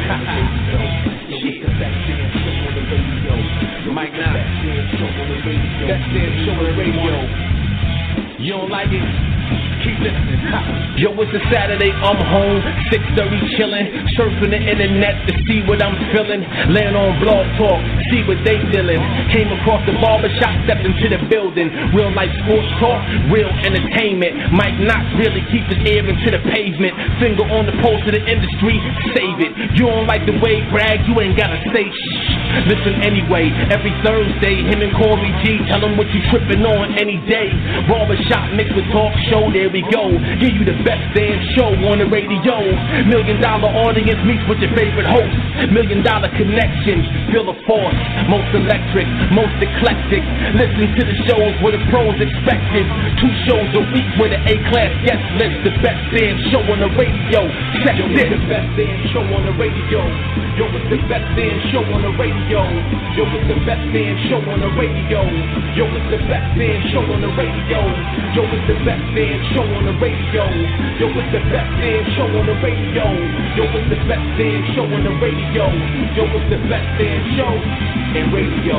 Yo, it's the best damn show on the radio. Yo, Mike Knox. Best damn show on the radio. You don't like it? Keep listening. Yo, it's a Saturday, I'm home, 6:30 chillin', surfing the internet to see what I'm feeling. Laying on Blog Talk, see what they dealin'. Came across the barbershop, stepped into the building. Real life sports talk, real entertainment. Mike Knox really keep his ear into the pavement. Finger on the pulse of the industry, save it. You don't like the way he brag, you ain't gotta say shh. Listen anyway, every Thursday, him and Corey G, tell him what you trippin' on any day. Barbershop mixed with talk show, there we go. Give you the best damn show on the radio. $1 million audience meets with your favorite host. $1 million connections, feel the force. Most electric, most eclectic. Listen to the shows where the pros expected. 2 shows a week with an A-class guest list. The best damn show on the radio. Check this. The best damn show on the radio. Yo, it's the best damn show on the radio. Yo, it's the best damn show on the radio. Yo, it's the best damn show on the radio. Yo, it's the best damn show on the radio. Yo, it's the best damn show on the radio. Yo, it's the best damn show on the radio. Yo, it's the best damn show in radio.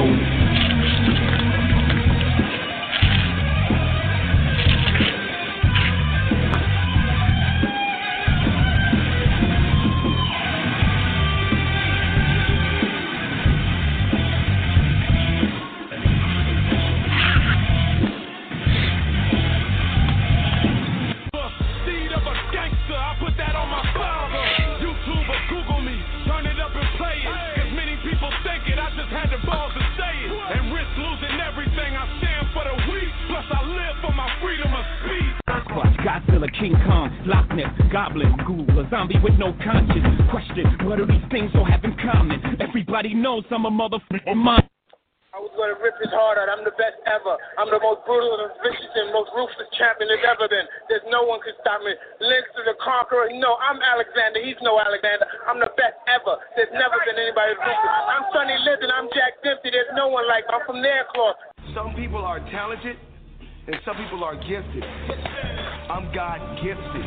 King Kong, Loch Ness, Goblin, Ghoul, a zombie with no conscience. Question, what do these things all have in common? Everybody knows I'm a motherfucking mind. I was going to rip his heart out. I'm the best ever. I'm the most brutal and vicious and most ruthless champion there's ever been. There's no one can stop me. Lynx is a conqueror. No, I'm Alexander. He's no Alexander. I'm the best ever. There's never been anybody ruthless. I'm Sonny Liston. I'm Jack Dempsey. There's no one like me. I'm from their cloth. Some people are talented and some people are gifted. I'm God gifted.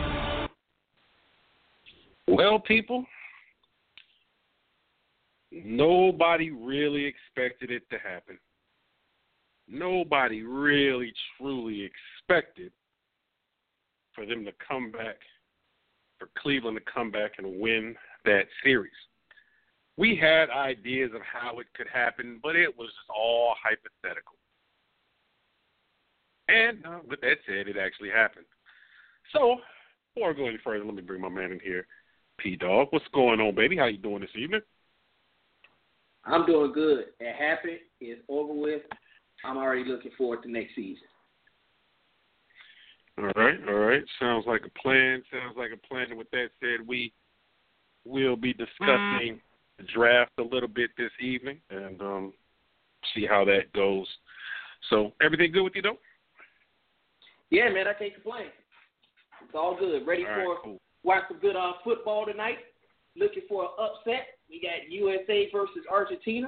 Well, people, nobody really expected it to happen. Nobody really, truly expected for them to come back, for Cleveland to come back and win that series. We had ideas of how it could happen, but it was all hypothetical. And with that said, it actually happened. So, before I go any further, let me bring my man in here, P-Dog. What's going on, baby? How you doing this evening? I'm doing good. It happened. It's over with. I'm already looking forward to next season. All right. Sounds like a plan. And with that said, we will be discussing the draft a little bit this evening and see how that goes. So, everything good with you, though? Yeah, man, I can't complain. It's all good. Ready for watch some good football tonight. Looking for an upset. We got USA versus Argentina.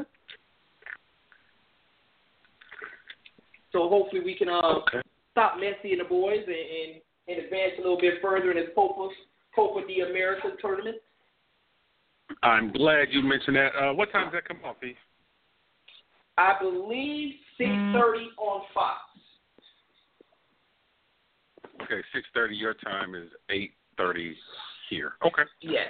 So hopefully we can stop Messi and the boys and advance a little bit further in this Copa de America tournament. I'm glad you mentioned that. What time does that come off, Pete? I believe 6:30 on Fox. Okay, 6:30 your time is 8:30 here. Okay. Yes.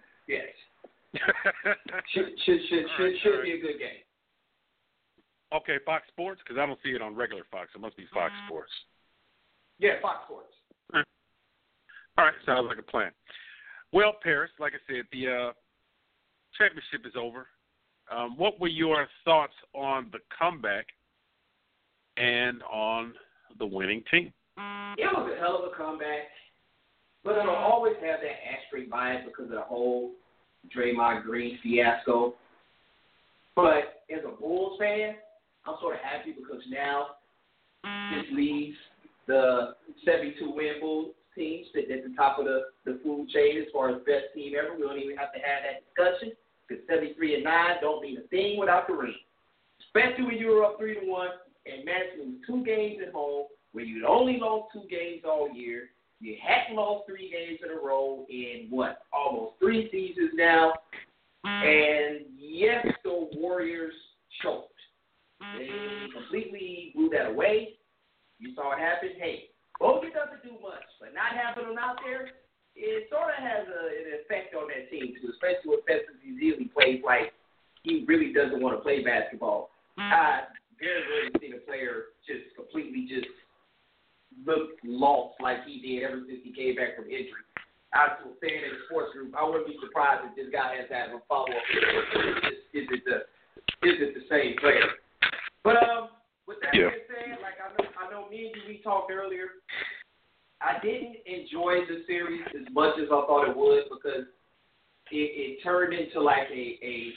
should be a good game. Okay, Fox Sports, because I don't see it on regular Fox. It must be Fox Sports. Yeah, Fox Sports. All right, sounds like a plan. Well, Paris, like I said, the championship is over. What were your thoughts on the comeback and on the winning team? It was a hell of a comeback, but it'll always have that asterisk bias because of the whole Draymond Green fiasco. But as a Bulls fan, I'm sort of happy because now this leaves the 72-win Bulls team sitting at the top of the food chain as far as best team ever. We don't even have to have that discussion because 73-9 don't mean a thing without the ring. Especially when you're up 3-1 and managing 2 games at home where you'd only lost 2 games all year. You hadn't lost 3 games in a row in, almost 3 seasons now. And yes, the Warriors choked. They completely blew that away. You saw it happen. Hey, Bogut doesn't do much, but not having him out there, it sort of has an effect on that team, too, especially with Festus Ezeli plays like he really doesn't want to play basketball. I very rarely seen a player just completely just look lost like he did ever since he came back from injury. I was saying in the sports group, I wouldn't be surprised if this guy has to have a follow-up. Is it the same player? But with that being said, like I know me and you, we talked earlier. I didn't enjoy the series as much as I thought it would because it turned into like a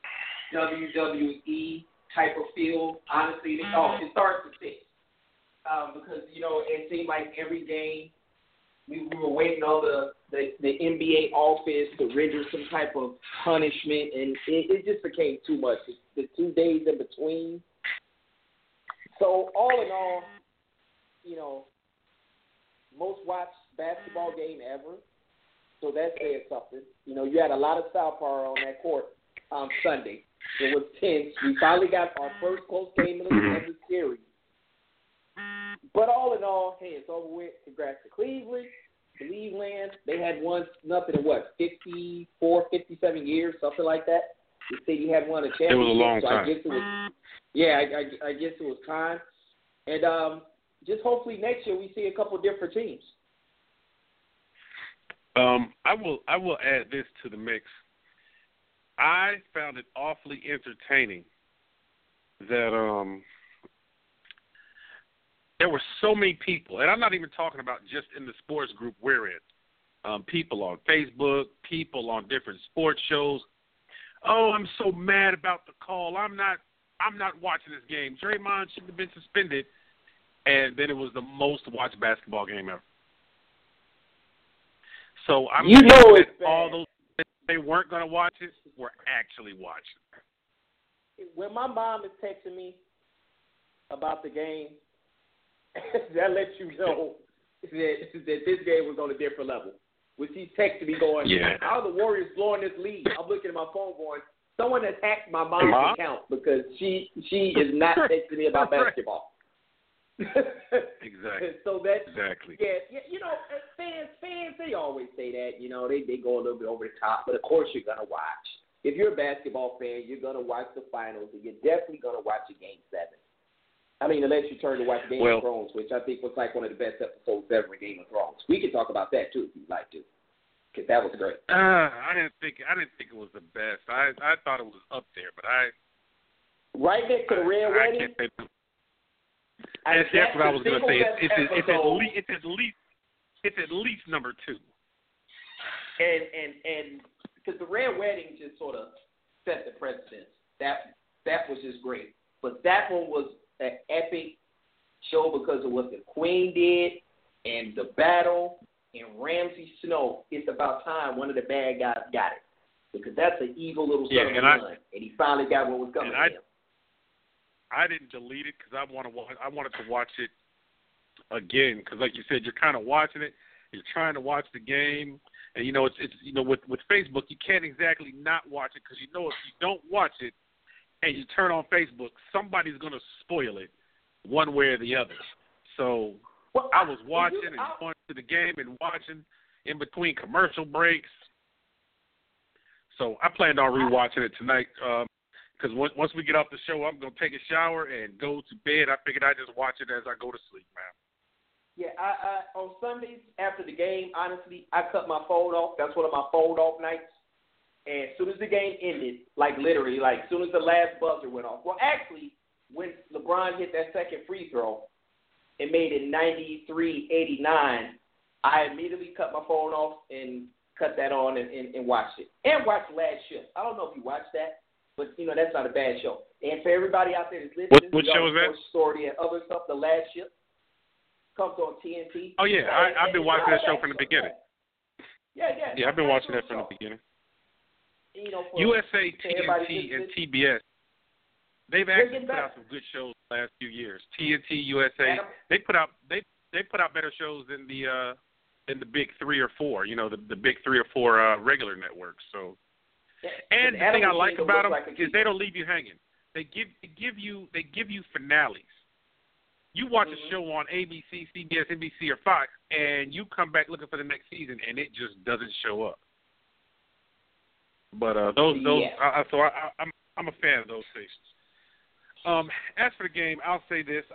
WWE type of feel. Honestly, it starts to stick because it seemed like every game we were waiting on the NBA office to render some type of punishment, and it just became too much. The 2 days in between. So all in all, most watched basketball game ever. So that says something. You had a lot of star power on that court on Sunday. It was tense. We finally got our first close game of the series. But all in all, hey, it's over with. Congrats to Cleveland. They had won nothing in 54, 57 years, something like that. The city had won a championship. It was a long time. I guess it was, I guess it was time. And just hopefully next year we see a couple different teams. I will add this to the mix. I found it awfully entertaining that there were so many people, and I'm not even talking about just in the sports group we're in. People on Facebook, people on different sports shows. Oh, I'm so mad about the call. I'm not watching this game. Draymond shouldn't have been suspended. And then it was the most watched basketball game ever. So I'm that all those they weren't going to watch it were actually watching. When my mom is texting me about the game, that lets you know that this game was on a different level. When she's texting me going, how are the Warriors blowing this lead? I'm looking at my phone going, someone has hacked my mom's account because she is not texting me about basketball. Exactly. So that's exactly. Yeah. Fans, they always say that. They go a little bit over the top, but of course you're gonna watch. If you're a basketball fan, you're gonna watch the finals, and you're definitely gonna watch a Game 7. I mean, unless you turn to watch Game of Thrones, which I think was like one of the best episodes ever in Game of Thrones. We can talk about that too if you'd like to, because that was great. I didn't think it was the best. I thought it was up there, but right next to the Red Wedding. That's what I was going to say. It's at least number 2. And because the Red Wedding just sort of set the precedence. That was just great. But that one was an epic show because of what the Queen did and the battle and Ramsay Snow. It's about time one of the bad guys got it, because that's an evil little son of a gun, and he finally got what was coming to him. I didn't delete it because I wanted to watch it again, because like you said, you're kind of watching it, you're trying to watch the game, and it's with Facebook you can't exactly not watch it, because if you don't watch it and you turn on Facebook, somebody's going to spoil it one way or the other. So I was watching and going to the game and watching in between commercial breaks. So I planned on rewatching it tonight. Because once we get off the show, I'm going to take a shower and go to bed. I figured I'd just watch it as I go to sleep, man. Yeah, I on Sundays after the game, honestly, I cut my phone off. That's one of my fold-off nights. And as soon as the game ended, like literally, like as soon as the last buzzer went off. Well, actually, when LeBron hit that second free throw and made it 93-89, I immediately cut my phone off and cut that on and watched it. And watched Last Shift. I don't know if you watched that. But, that's not a bad show. And for everybody out there that's listening, what show is that? Story and other stuff, The Last Ship comes on TNT. Oh, yeah. I've been watching that show from the beginning. Yeah. Yeah, I've been watching that from the beginning. USA, TNT, and TBS, they've actually put out some good shows the last few years. TNT, USA, they put out better shows than the big 3 or 4, the big 3 or 4 regular networks. So And the thing I like about them is they don't leave you hanging. They give you finales. You watch a show on ABC, CBS, NBC, or Fox, and you come back looking for the next season, and it just doesn't show up. But I'm a fan of those stations. As for the game, I'll say this: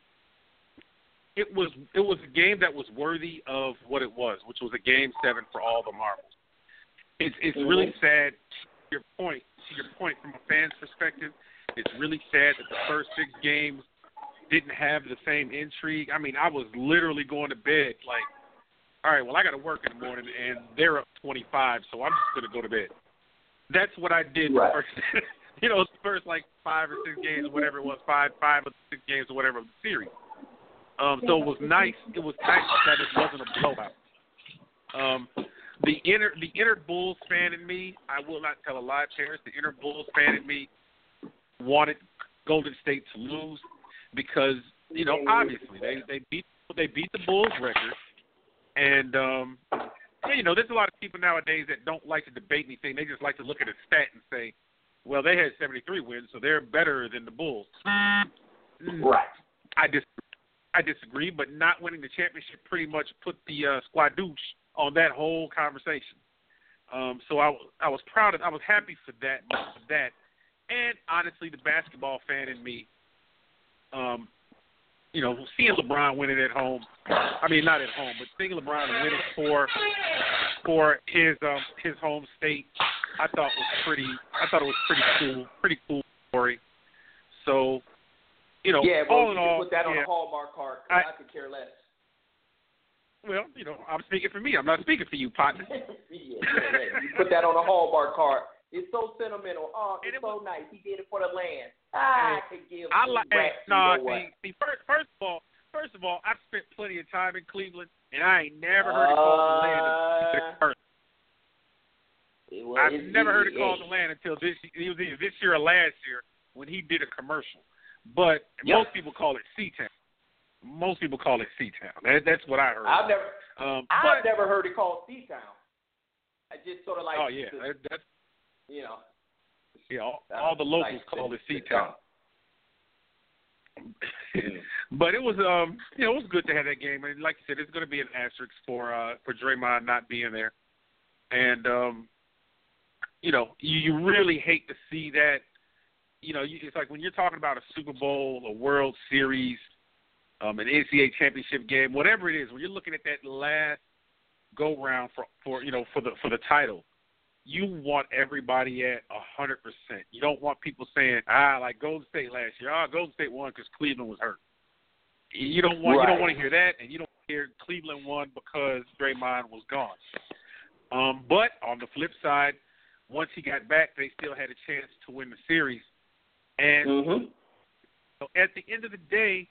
it was a game that was worthy of what it was, which was a Game 7 for all the marbles. It's really sad. To your point, from a fan's perspective, it's really sad that the first 6 games didn't have the same intrigue. I mean, I was literally going to bed like, all right, well, I got to work in the morning, and they're up 25, so I'm just going to go to bed. That's what I did the first, the first like 5 or 6 games, or whatever it was, 5 or 6 games or whatever of the series. So it was nice. It was nice that it wasn't a blowout. The inner Bulls fan in me, I will not tell a lie, Terrence. The inner Bulls fan in me wanted Golden State to lose because obviously they beat the Bulls record, and there's a lot of people nowadays that don't like to debate anything. They just like to look at a stat and say, well, they had 73 wins, so they're better than the Bulls. Right. I disagree, but not winning the championship pretty much put the squadouche on that whole conversation. So I was proud of, I was happy for that, and honestly, the basketball fan in me, seeing LeBron win it at home. I mean, not at home, but seeing LeBron win it for his home state, I thought it was pretty cool story. So, all in all, put that on a Hallmark card. I could care less. Well, I'm speaking for me. I'm not speaking for you, partner. You put that on a Hallmark card. It's so sentimental. Oh, it's so nice. He did it for the land. I could give I like see, first of all, I've spent plenty of time in Cleveland, and I ain't never heard it called the land until I've never heard it called the land until this. It was either this year or last year when he did a commercial. But most people call it C-Town. That's what I heard. I've never heard it called C-Town. I just sort of like. Oh yeah, that's. All the locals call it C-Town. But it was, it was good to have that game, and like you said, it's going to be an asterisk for Draymond not being there, and you really hate to see that. It's like when you're talking about a Super Bowl, a World Series, an NCAA championship game, whatever it is, when you're looking at that last go round for the title. You want everybody at 100%. You don't want people saying, like Golden State last year. Golden State won because Cleveland was hurt. You don't want to hear that, and you don't hear Cleveland won because Draymond was gone. But on the flip side, once he got back, they still had a chance to win the series. And at the end of the day,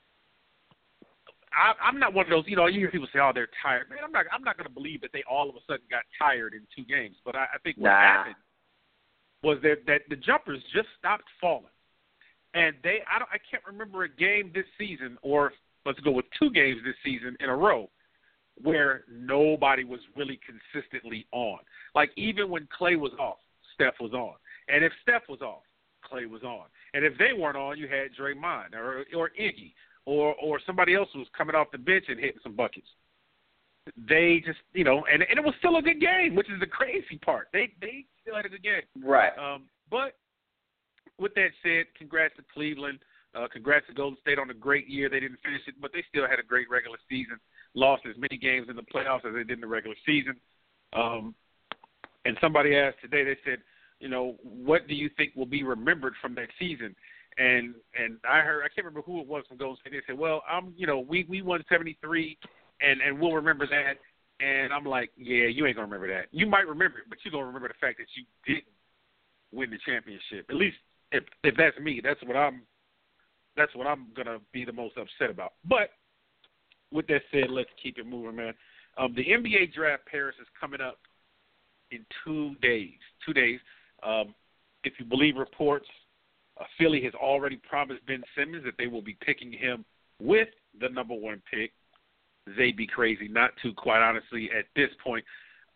I'm not one of those, you hear people say, they're tired. Man, I'm not going to believe that they all of a sudden got tired in 2 games. But I think what happened was that the jumpers just stopped falling. And I can't remember a game this season, or let's go with 2 games this season in a row, where nobody was really consistently on. Like even when Clay was off, Steph was on. And if Steph was off, Clay was on. And if they weren't on, you had Draymond or Iggy. Or somebody else was coming off the bench and hitting some buckets. They just, and it was still a good game, which is the crazy part. They still had a good game. Right. But with that said, congrats to Cleveland. Congrats to Golden State on a great year. They didn't finish it, but they still had a great regular season. Lost as many games in the playoffs as they did in the regular season. And somebody asked today, they said, what do you think will be remembered from that season? And I heard, I can't remember who it was from Golden State. They said, well, we won 73, and we'll remember that. And I'm like, yeah, you ain't gonna remember that. You might remember it, but you're gonna remember the fact that you didn't win the championship. At least if that's me, that's what I'm gonna be the most upset about. But with that said, let's keep it moving, man. The NBA draft, Paris, is coming up in 2 days. 2 days. If you believe reports, Philly has already promised Ben Simmons that they will be picking him with the number 1 pick. They'd be crazy not to, quite honestly, at this point.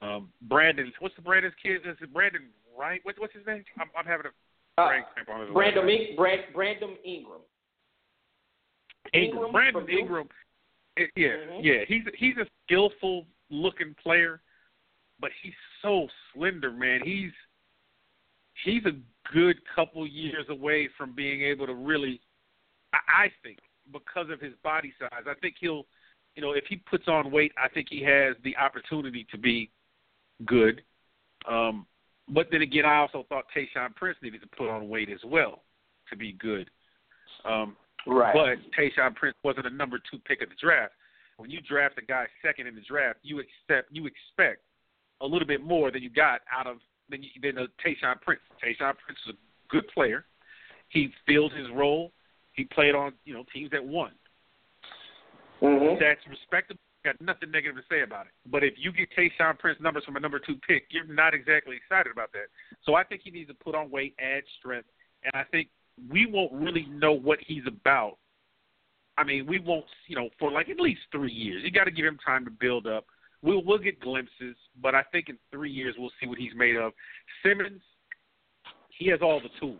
Brandon, what's the Brandon's kid? Is it Brandon Wright? What's his name? I'm having a brain cramp on his Brandon Ingram. Ingram. Brandon Ingram. Yeah. He's a skillful looking player, but he's so slender, man. He's a good couple years away from being able to really, I think, because of his body size, I think he'll, if he puts on weight, I think he has the opportunity to be good. But then again, I also thought Tayshaun Prince needed to put on weight as well to be good. Right. But Tayshaun Prince wasn't a number 2 pick of the draft. When you draft a guy second in the draft, you expect a little bit more than you got out of than Tayshaun Prince. Tayshaun Prince is a good player. He filled his role. He played on teams that won. Mm-hmm. That's respectable. Got nothing negative to say about it. But if you get Tayshaun Prince numbers from a number 2 pick, you're not exactly excited about that. So I think he needs to put on weight, add strength, and I think we won't really know what he's about. I mean, we won't, for like at least 3 years. You got to give him time to build up. We'll get glimpses, but I think in 3 years we'll see what he's made of. Simmons, he has all the tools.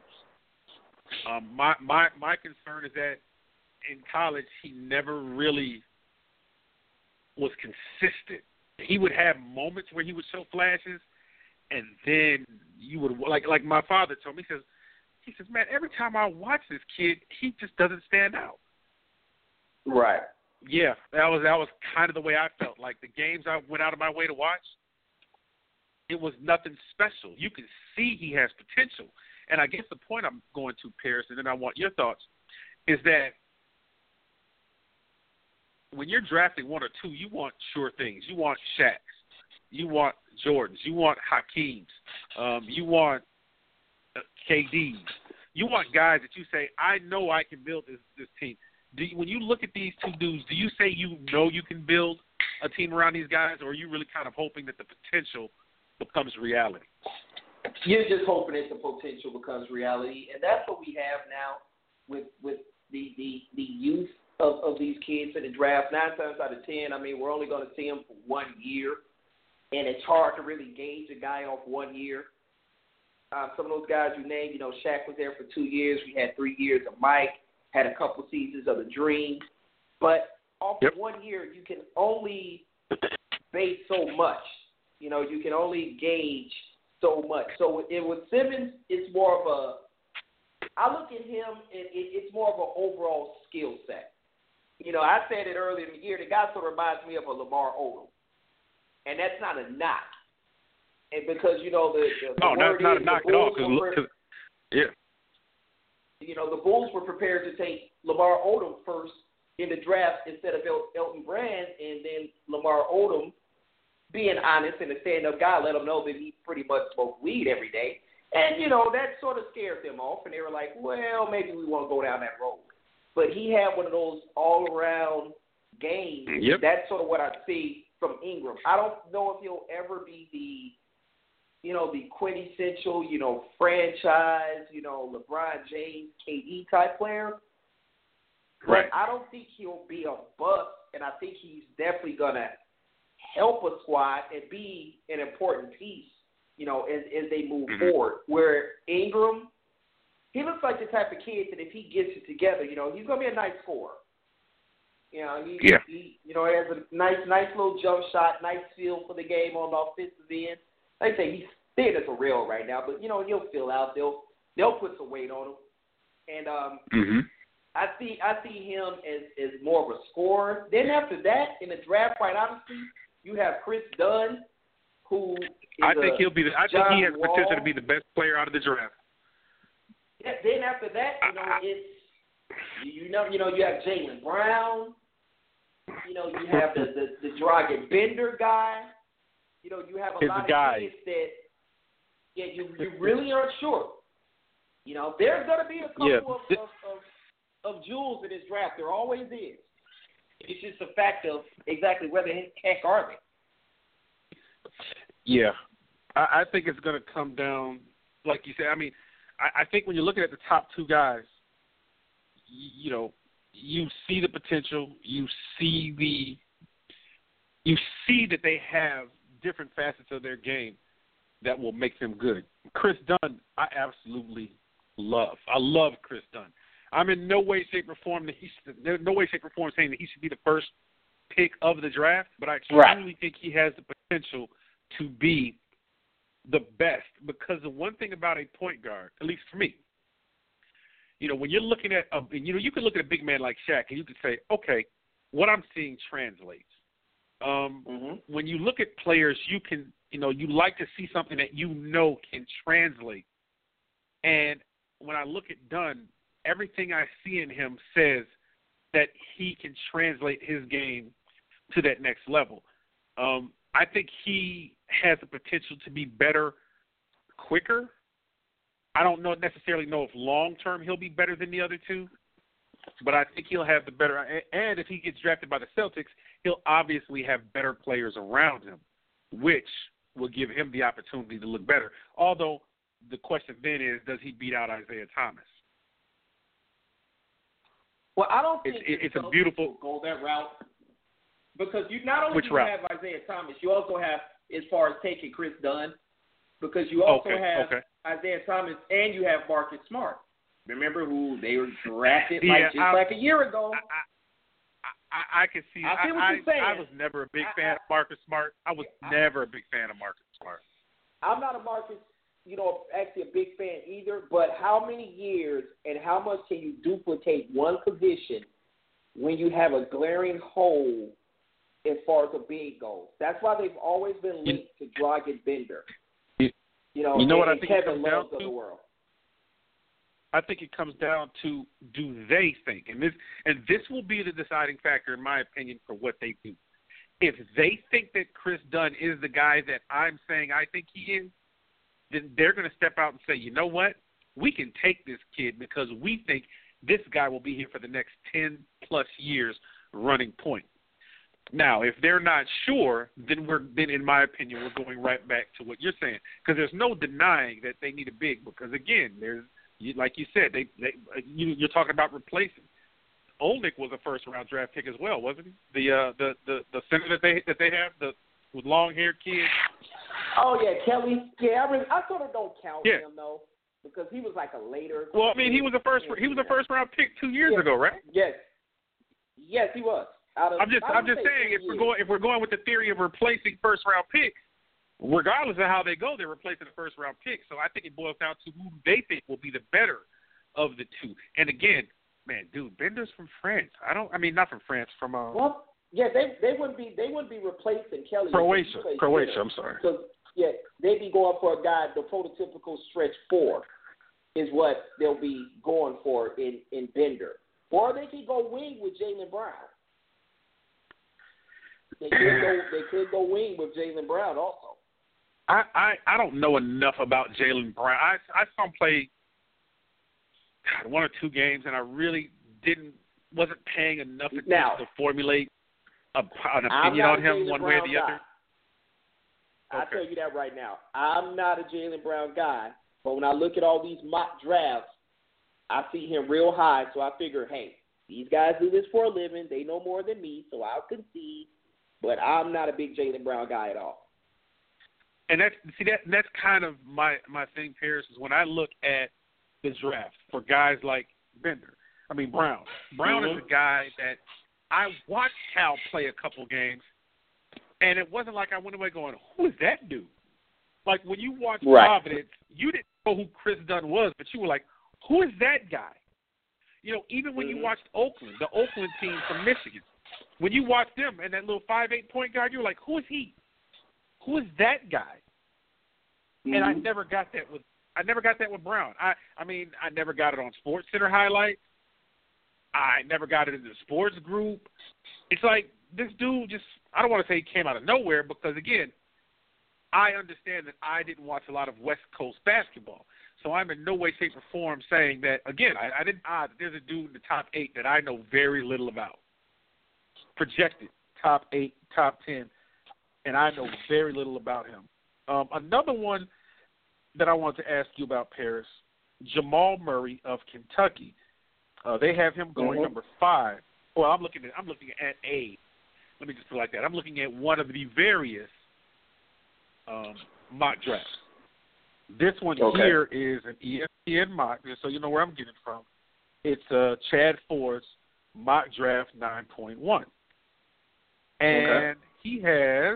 My concern is that in college he never really was consistent. He would have moments where he would show flashes, and then you would like my father told me. He says, man, every time I watch this kid, he just doesn't stand out. Right. Yeah, that was kind of the way I felt. Like the games I went out of my way to watch, it was nothing special. You can see he has potential. And I guess the point I'm going to, Paris, and then I want your thoughts, is that when you're drafting 1 or 2, you want sure things. You want Shaqs. You want Jordans. You want Hakeems. You want KDs. You want guys that you say, I know I can build this team. When you look at these 2 dudes, do you say you can build a team around these guys, or are you really kind of hoping that the potential becomes reality? You're just hoping that the potential becomes reality, and that's what we have now with the youth of these kids in the draft. 9 times out of 10, I mean, we're only going to see them for 1 year, and it's hard to really gauge a guy off 1 year. Some of those guys you named, Shaq was there for 2 years. We had 3 years of Mike. Had a couple seasons of the Dream. But off of 1 year, you can only base so much. You can only gauge so much. So with Simmons, it's more of I look at him, and it's more of an overall skill set. I said it earlier in the year, the guy sort of reminds me of a Lamar Odom. And that's not a knock. And because, the no, word not is a knock at all. Yeah. The Bulls were prepared to take Lamar Odom first in the draft instead of Elton Brand, and then Lamar Odom, being honest and a stand-up guy, let them know that he pretty much smoked weed every day. And, that sort of scared them off, and they were like, well, maybe we want to go down that road. But he had one of those all-around games. Yep. That's sort of what I see from Ingram. I don't know if he'll ever be the quintessential, franchise, LeBron James, KD type player. Right. But I don't think he'll be a bust, and I think he's definitely going to help a squad and be an important piece, as they move forward. Where Ingram, he looks like the type of kid that if he gets it together, he's going to be a nice scorer. He has a nice little jump shot, nice feel for the game on the offensive end. Like I say, he's thin as a rail right now, but he'll fill out. They'll put some weight on him, and I see him as more of a scorer. Then after that, in the draft, quite honestly, you have Chris Dunn, who is I think he has Wall. potential to be the best player out of the draft. Yeah, then after that, it's you have Jaylen Brown. You have the Dragan Bender guy. You have a lot of kids that you really aren't sure. There's going to be a couple of jewels in this draft. There always is. It's just a fact of exactly where the heck are they. Yeah. I think it's going to come down, like you said. I mean, I think when you're looking at the top 2 guys, you see the potential. You see that they have different facets of their game that will make them good. Chris Dunn, I absolutely love. I love Chris Dunn. I'm in no way, shape, or form saying that he should be the first pick of the draft, but I truly think he has the potential to be the best, because the one thing about a point guard, at least for me, when you're looking at you can look at a big man like Shaq and you can say, okay, what I'm seeing translates. When you look at players, you can, you like to see something that can translate. And when I look at Dunn, everything I see in him says that he can translate his game to that next level. I think he has the potential to be better quicker. I don't necessarily know if long-term he'll be better than the other two, but I think he'll have the better – and if he gets drafted by the Celtics, he'll obviously have better players around him, which will give him the opportunity to look better. Although the question then is, does he beat out Isaiah Thomas? Well, I don't think it's a beautiful – go that route, because you not only have Isaiah Thomas, you also have, as far as taking Chris Dunn, because you also have Isaiah Thomas and you have Marcus Smart. Remember who they were drafted like a year ago. I can see. I see what you're saying. I was never a big fan of Marcus Smart. I was never a big fan of Marcus Smart. I'm not a Marcus, actually a big fan either. But how many years and how much can you duplicate one position when you have a glaring hole as far as a big goes? That's why they've always been linked to Dragan Bender. You know what I think Kevin it comes Love down of to? The world. I think it comes down to, do they think? And this will be the deciding factor, in my opinion, for what they do. If they think that Chris Dunn is the guy that I'm saying I think he is, then they're going to step out and say, you know what? We can take this kid because we think this guy will be here for the next 10-plus years running point. Now, if they're not sure, then in my opinion, we're going right back to what you're saying, because there's no denying that they need a big. Because again, like you said, you're talking about replacing. Olnick was a first-round draft pick as well, wasn't he? The center that they have, with long-haired kid. Oh yeah, Kelly. Yeah, I sort of don't count him though, because he was like a later. Well, I mean, he was a first-round pick 2 years ago, right? Yes, he was. I'm just saying, if we're going with the theory of replacing first-round picks, regardless of how they go, they're replacing the first-round pick. So I think it boils down to who they think will be the better of the two. And again, man, dude, Bender's from France. Not from France, from Well, yeah, they wouldn't be replacing Kelly. Croatia. I'm sorry. So yeah, they'd be going for a guy. The prototypical stretch 4 is what they'll be going for in Bender, or they could go wing with Jaylen Brown. They could go wing with Jaylen Brown also. I don't know enough about Jaylen Brown. I saw him play 1 or 2 games, and I really wasn't paying enough attention to formulate an opinion on him one way or the other. I'll tell you that right now. I'm not a Jaylen Brown guy, but when I look at all these mock drafts, I see him real high, so I figure, hey, these guys do this for a living. They know more than me, so I'll concede. But I'm not a big Jaylen Brown guy at all. And that's kind of my thing, Paris, is when I look at the draft for guys like Brown. Brown is a guy that I watched Cal play a couple games, and it wasn't like I went away going, who is that dude? Like when you watched Providence, you didn't know who Chris Dunn was, but you were like, who is that guy? Even when you watched Oakland, the Oakland team from Michigan, when you watched them and that little 5'8" point guard, you were like, who is he? Who is that guy? And I never got that with Brown. I never got it on SportsCenter highlights. I never got it in the sports group. It's like this dude I don't want to say he came out of nowhere, because again, I understand that I didn't watch a lot of West Coast basketball. So I'm in no way, shape, or form saying that, again, there's a dude in the top 8 that I know very little about. Projected top 8, top 10, and I know very little about him. Another one that I want to ask you about, Paris, Jamal Murray of Kentucky. They have him going number 5. Well, I'm looking at A. Let me just put it like that. I'm looking at one of the various mock draft. This one here is an ESPN mock, just so you know where I'm getting it from. It's Chad Ford's mock draft 9.1. And he has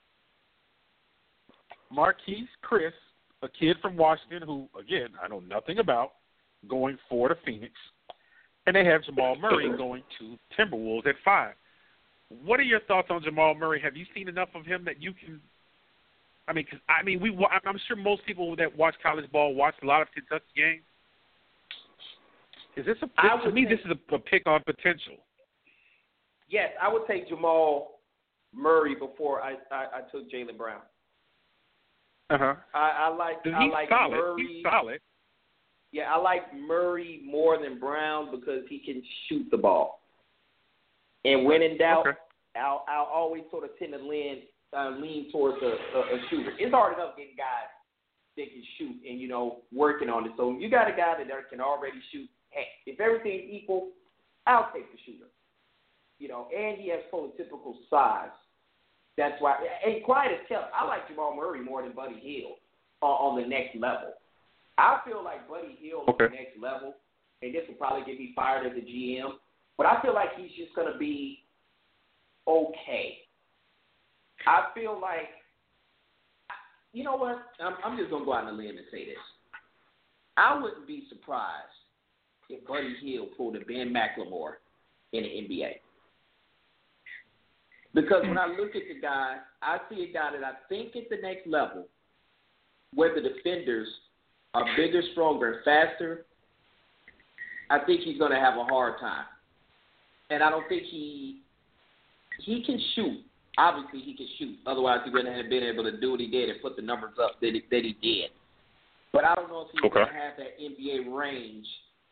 Marquise Chris, a kid from Washington who, again, I know nothing about, going 4 to Phoenix. And they have Jamal Murray going to Timberwolves at 5. What are your thoughts on Jamal Murray? Have you seen enough of him that you can – I'm sure most people that watch college ball watch a lot of Kentucky games. Is this to me, this is a pick on potential. Yes, I would take Jamal Murray before I took Jaylen Brown. I like solid. Murray. He's solid. Yeah, I like Murray more than Brown because he can shoot the ball. And when in doubt, I'll always sort of tend to lean towards a shooter. It's hard enough getting guys that can shoot and, working on it. So if you got a guy that can already shoot, hey, if everything's equal, I'll take the shooter. And he has prototypical size. That's why. And quiet as kept, I like Jamal Murray more than Buddy Hield on the next level. I feel like Buddy Hield on the next level, and this will probably get me fired as a GM, but I feel like he's just going to be okay. I feel like, you know what? I'm just going to go out on a limb and say this. I wouldn't be surprised if Buddy Hield pulled a Ben McLemore in the NBA. Because when I look at the guy, I see a guy that I think at the next level, where the defenders are bigger, stronger, and faster, I think he's going to have a hard time. And I don't think he can shoot. Obviously, he can shoot. Otherwise, he wouldn't have been able to do what he did and put the numbers up that he did. But I don't know if he's going to have that NBA range.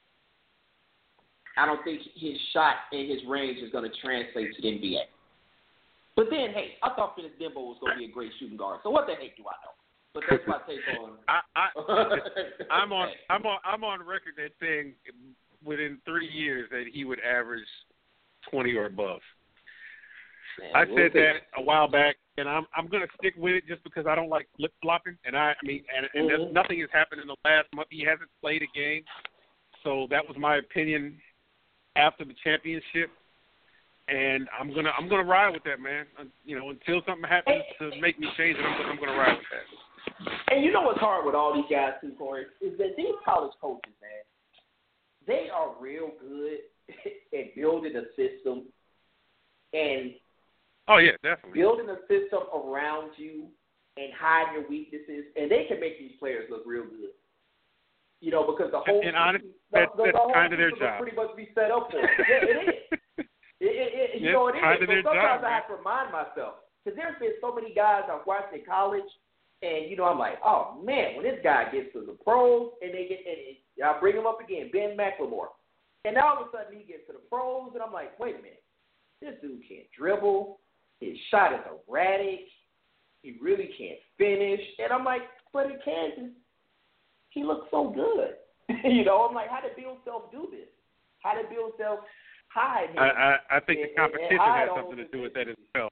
I don't think his shot and his range is going to translate to the NBA. But then, hey, I thought Dennis Dembo was going to be a great shooting guard. So what the heck do I know? But that's my take on. I'm on record that saying within 3 years that he would average 20 or above. Man, I said that a while back, and I'm going to stick with it just because I don't like flip flopping. And nothing has happened in the last month. He hasn't played a game, so that was my opinion after the championship. And I'm gonna ride with that, man. Until something happens to make me change it, I'm gonna ride with that. And you know what's hard with all these guys too, Corey, is that these college coaches, man, they are real good at building a system and definitely building a system around you and hide your weaknesses, and they can make these players look real good. Because the whole that's kind of their job. Pretty much be set up for it. Yeah, it is. It is. So sometimes I have to remind myself, because there's been so many guys I've watched in college, and I'm like, oh man, when this guy gets to the pros, and I bring him up again, Ben McLemore, and now all of a sudden he gets to the pros, and I'm like, wait a minute, this dude can't dribble, his shot is erratic, he really can't finish, and I'm like, but in Kansas, he looks so good. I'm like, how did Bill Self do this? How did Bill Self hide him? I think the competition has something to do with that as well.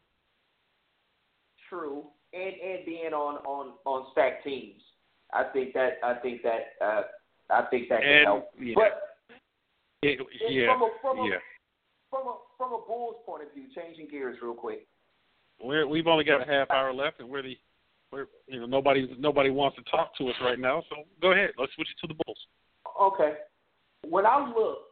True, and being on stacked teams, I think that can help. Yeah. But from a Bulls point of view, changing gears real quick. We've only got a half hour left, and nobody wants to talk to us right now. So go ahead, let's switch it to the Bulls. Okay. When I look,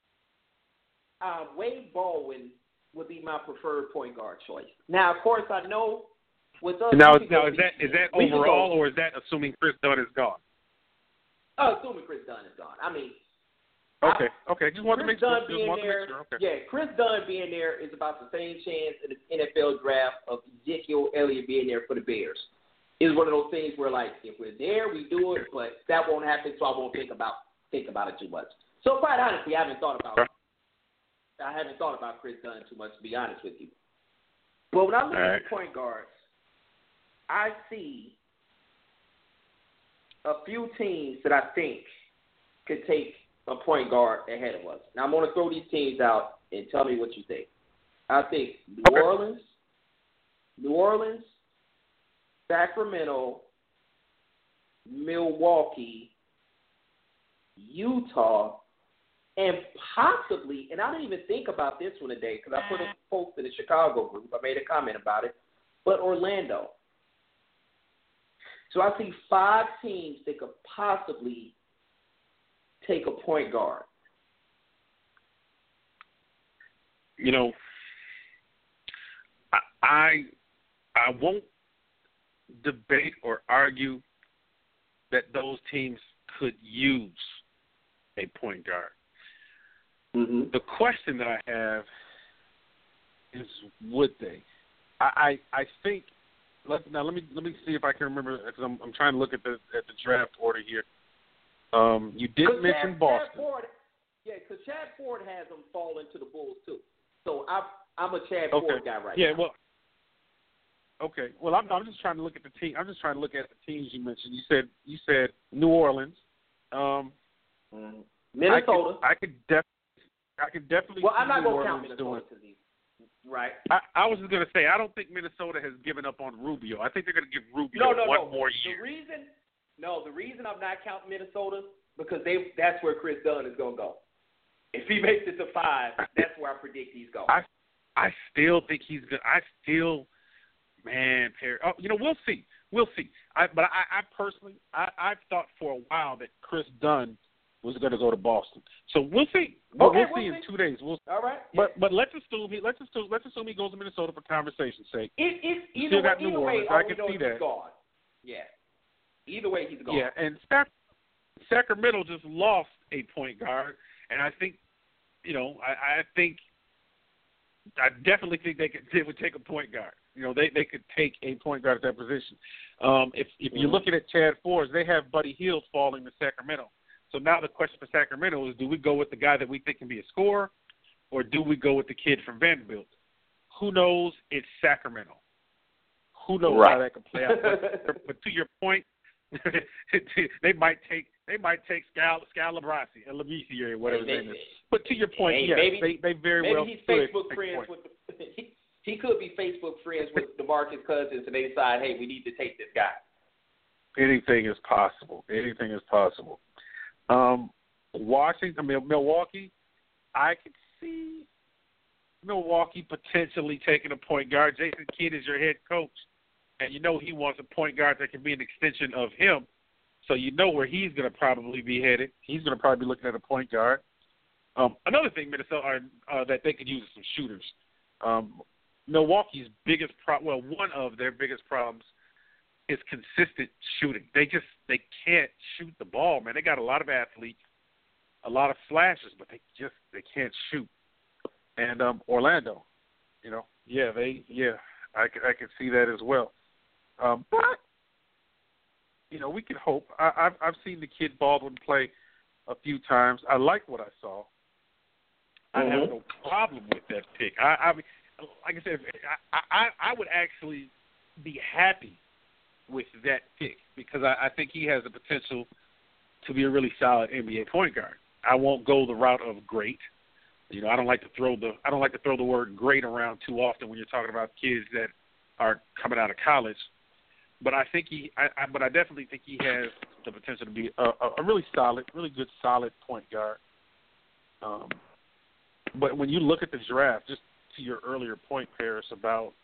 Wade Baldwin would be my preferred point guard choice. Now, of course, I know with us. Now is that overall, or is that assuming Chris Dunn is gone? Assuming Chris Dunn is gone. Okay. Just want to make sure. Okay. Yeah, Chris Dunn being there is about the same chance in the NFL draft of Ezekiel Elliott being there for the Bears. It's one of those things where, like, if we're there, we do it, but that won't happen, so I won't think about it too much. So, quite honestly, I haven't thought about Chris Dunn too much, to be honest with you. But when I look at the point guards, I see a few teams that I think could take a point guard ahead of us. Now, I'm going to throw these teams out and tell me what you think. I think New Orleans, Sacramento, Milwaukee, Utah, and possibly, and I didn't even think about this one today because I put a post in the Chicago group. I made a comment about it, but Orlando. So I see 5 teams that could possibly take a point guard. You know, I won't debate or argue that those teams could use a point guard. Mm-hmm. The question that I have is, would they? I think. Let me see if I can remember, because I'm trying to look at the draft order here. You did mention Boston. Because Chad Ford has them fall into the Bulls too. So I'm a Chad Ford guy right now. Yeah, well. Okay. Well, I'm just trying to look at the team. I'm just trying to look at the teams you mentioned. You said New Orleans, Minnesota. I could definitely. Well, see I'm not New going to count Orleans Minnesota doing. because he's right. I was just going to say, I don't think Minnesota has given up on Rubio. I think they're going to give Rubio one more year. The reason I'm not counting Minnesota because that's where Chris Dunn is going to go. If he makes it to 5, that's where I predict he's going. I still think he's good. Man, Perry. Oh, we'll see. But I personally, I've thought for a while that Chris Dunn was going to go to Boston. So we'll see. We'll see in 2 days. All right. But let's assume he goes to Minnesota for conversation's sake. Either way, I can see that. He's gone. Yeah. Either way, he's gone. Yeah, and Sacramento just lost a point guard, and I think, I definitely think they would take a point guard. They could take a point guard at that position. If you're looking at Chad Ford, they have Buddy Hield falling to Sacramento. So now the question for Sacramento is, do we go with the guy that we think can be a scorer, or do we go with the kid from Vanderbilt? Who knows? It's Sacramento. Who knows how that can play out? But to your point, they might take Scalabrasi and Lamisi or whatever his name is. But to your point, they very well he's could. Facebook friends with he could be Facebook friends with DeMarcus Cousins, and they decide, hey, we need to take this guy. Anything is possible. Milwaukee, I could see Milwaukee potentially taking a point guard. Jason Kidd is your head coach, and he wants a point guard that can be an extension of him. So where he's going to probably be headed. He's going to probably be looking at a point guard. Another thing Minnesota that they could use is some shooters. Milwaukee's one of their biggest problems is consistent shooting. They can't shoot the ball, man. They got a lot of athletes, a lot of flashes, but they can't shoot. And Orlando, I could see that as well. But we can hope. I've seen the kid Baldwin play a few times. I like what I saw. I have no problem with that pick. I mean, like I said, I would actually be happy with that pick because I think he has the potential to be a really solid NBA point guard. I won't go the route of great. I don't like to throw the word great around too often when you're talking about kids that are coming out of college. But I think I definitely think he has the potential to be a really solid, really good, solid point guard. But when you look at the draft, just to your earlier point, Paris, about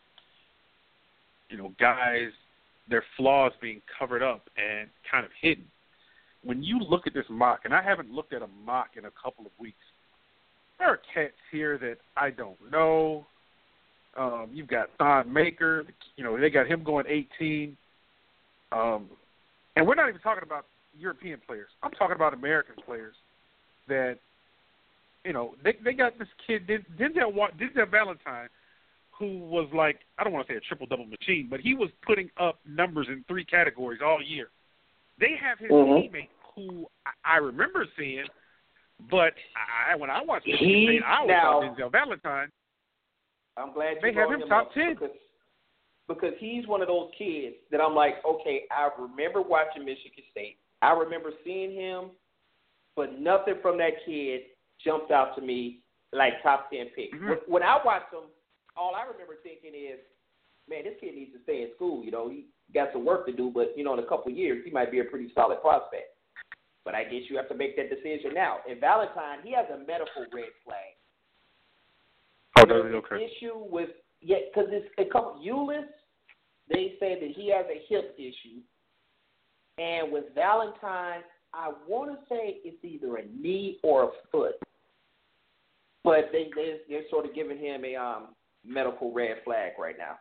guys, their flaws being covered up and kind of hidden. When you look at this mock, and I haven't looked at a mock in a couple of weeks, there are cats here that I don't know. You've got Thon Maker. They got him going 18. And we're not even talking about European players. I'm talking about American players that, they got this kid, Denzel Valentine, who was like, I don't want to say a triple-double machine, but he was putting up numbers in 3 categories all year. They have his teammate who I remember seeing, but when I watched Michigan State, I always thought Denzel Valentine. I'm glad they have him top 10. Because he's one of those kids that I'm like, okay, I remember watching Michigan State. I remember seeing him, but nothing from that kid jumped out to me like top 10 pick. Mm-hmm. When I watched him, all I remember thinking is, man, this kid needs to stay in school. got some work to do, but, in a couple of years, he might be a pretty solid prospect. But I guess you have to make that decision now. And Valentine, he has a medical red flag. Oh, does he? Okay. Issue with, because it's a couple, Eulis, they say that he has a hip issue. And with Valentine, I want to say it's either a knee or a foot. But they're sort of giving him a medical red flag right now.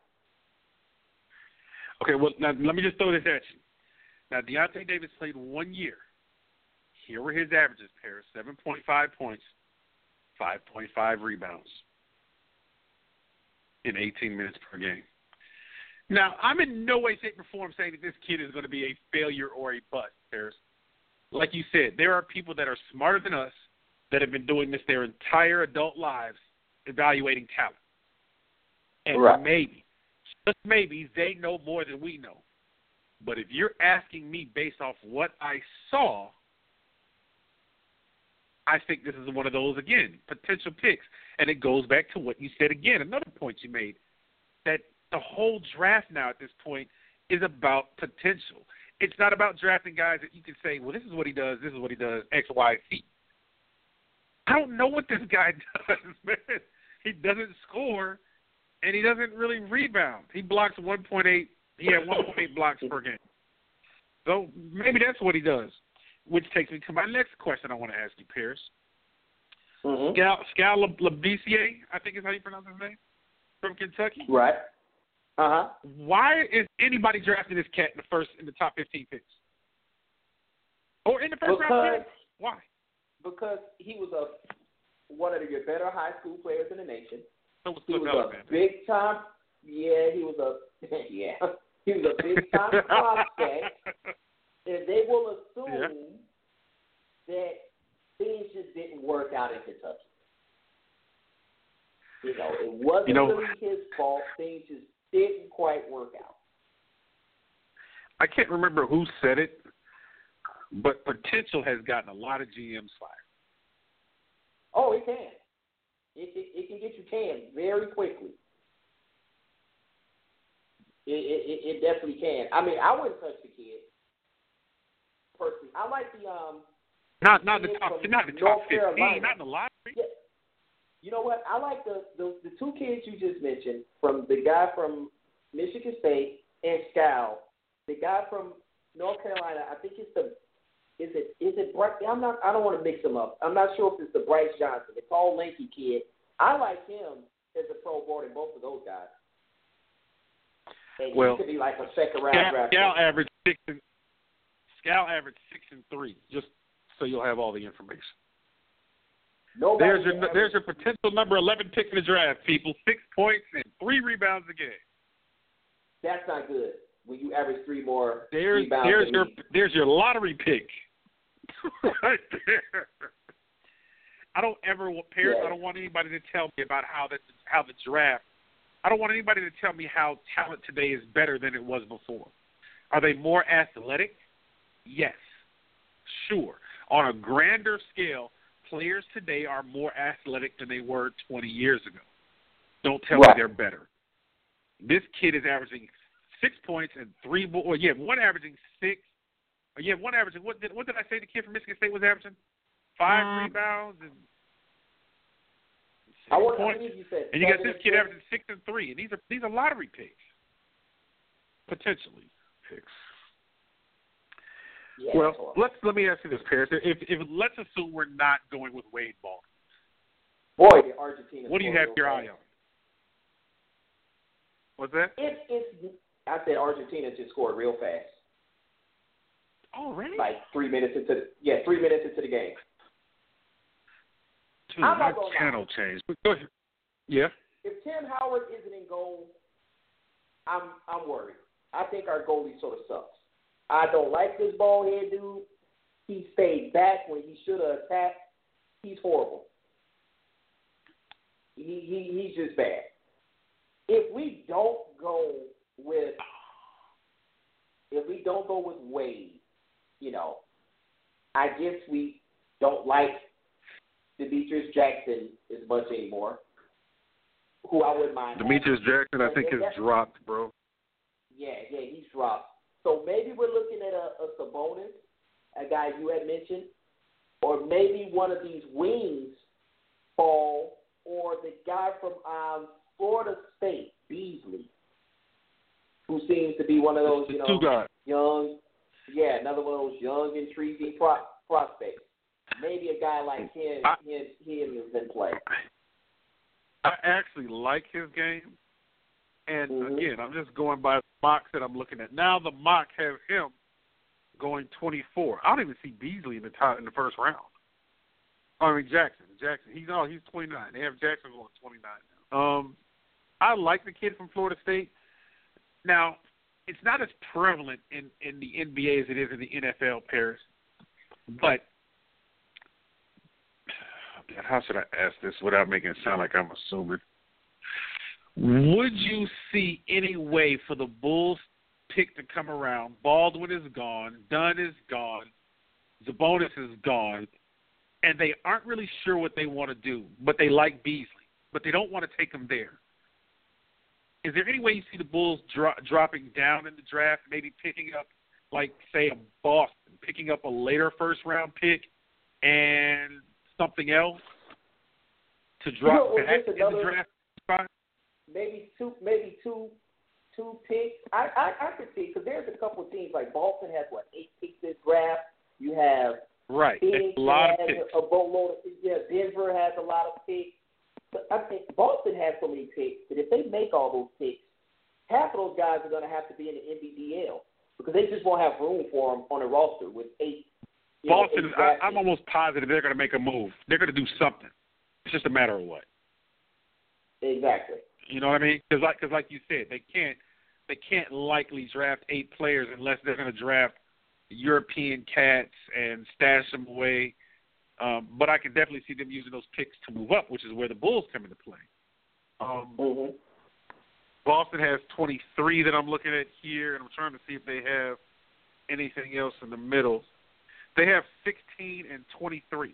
Okay, well, now let me just throw this at you. Now, Deontay Davis played 1 year. Here were his averages, Paris. 7.5 points, 5.5 rebounds in 18 minutes per game. Now, I'm in no way, shape, or form saying that this kid is going to be a failure or a bust, Paris. Like you said, there are people that are smarter than us that have been doing this their entire adult lives, evaluating talent. And right. maybe, just maybe, they know more than we know. But if you're asking me based off what I saw, I think this is one of those, again, potential picks. And it goes back to what you said again, another point you made, that the whole draft now at this point is about potential. It's not about drafting guys that you can say, well, this is what he does, X, Y, Z. I don't know what this guy does, man. He doesn't score, and he doesn't really rebound. He blocks 1.8. He had 1.8 blocks per game. So maybe that's what he does, which takes me to my next question I want to ask you, Pierce. Mm-hmm. Skal Labissiere, I think is how you pronounce his name, from Kentucky. Right. Uh-huh. Why is anybody drafting this cat in the top 15 picks? Or in the first round pick? Why? Because he was one of your better high school players in the nation. So was he was Alabama. a big time. Yeah, he was a he was a big time prospect. And they will assume that things just didn't work out in Kentucky. It wasn't really his fault. Things just didn't quite work out. I can't remember who said it, but potential has gotten a lot of GMs fired. Oh, it can. It can get you canned very quickly. It definitely can. I mean, I wouldn't touch the kid personally. I like the not the top 15, Carolina. not in the lottery. Yeah. You know what? I like the two kids you just mentioned, from the guy from Michigan State and Skal. The guy from North Carolina, I think it's is it Bryce? I don't want to mix them up. I'm not sure if it's the Bryce Johnson, the tall, lanky kid. I like him as a Pro Bowl than both of those guys. And he could be like a second round draft. Skal averaged 6 and 3, just so you'll have all the information. There's your potential number 11 pick in the draft, people. 6 points and 3 rebounds a game. That's not good when you average 3 more rebounds. There's your lottery pick. Right there. I don't want anybody to tell me about how the draft. I don't want anybody to tell me how talent today is better than it was before. Are they more athletic? Yes, sure. On a grander scale, players today are more athletic than they were 20 years ago. Don't tell me they're better. This kid is averaging 6 points and 3. One averaging 6. One averaging. What did I say the kid from Michigan State was averaging? 5 rebounds and 6 points. And you got this kid averaging 6 and 3. And these are lottery picks, potentially picks. Yeah, well, let me ask you this, Paris. If let's assume we're not going with Wade Baldwin. Boy, the Argentina. What do you have your eye on? What's that? I said Argentina just scored real fast. Oh, really? Like 3 minutes into the game. Dude, my channel changed. Go ahead. Yeah. If Tim Howard isn't in goal, I'm worried. I think our goalie sort of sucks. I don't like this bald head dude. He stayed back when he should have attacked. He's horrible. He's just bad. If we don't go with Wade, I guess we don't like Demetrius Jackson as much anymore. Who I wouldn't mind. Demetrius Jackson, I think, has dropped, bro. he's dropped. So maybe we're looking at a Sabonis, a guy you had mentioned, or maybe one of these wings fall, or the guy from Florida State, Beasley, who seems to be one of those, young, another one of those young, intriguing prospects. Maybe a guy like him is in play. I actually like his game. And, again, I'm just going by the mocks that I'm looking at. Now the mock has him going 24. I don't even see Beasley in the first round. I mean, Jackson. He's 29. They have Jackson going 29 now. I like the kid from Florida State. Now, it's not as prevalent in the NBA as it is in the NFL, Paris. But how should I ask this without making it sound like I'm assuming? Would you see any way for the Bulls pick to come around? Baldwin is gone. Dunn is gone. Sabonis is gone. And they aren't really sure what they want to do, but they like Beasley. But they don't want to take him there. Is there any way you see the Bulls dropping down in the draft, maybe picking up, like, say, a Boston, picking up a later first-round pick and something else to drop back in the draft spot? Maybe two picks. I could see, because there's a couple of teams, like Boston has, 8 picks this draft. You have Phoenix a lot has of picks. A boatload. Denver has a lot of picks. But I think Boston has so many picks that if they make all those picks, half of those guys are going to have to be in the NBDL because they just won't have room for them on a roster with 8. Boston, I'm almost positive they're going to make a move. They're going to do something. It's just a matter of what. Exactly. You know what I mean? Because like you said, they can't likely draft 8 players unless they're going to draft European cats and stash them away. But I can definitely see them using those picks to move up, which is where the Bulls come into play. Boston has 23 that I'm looking at here, and I'm trying to see if they have anything else in the middle. They have 16 and 23.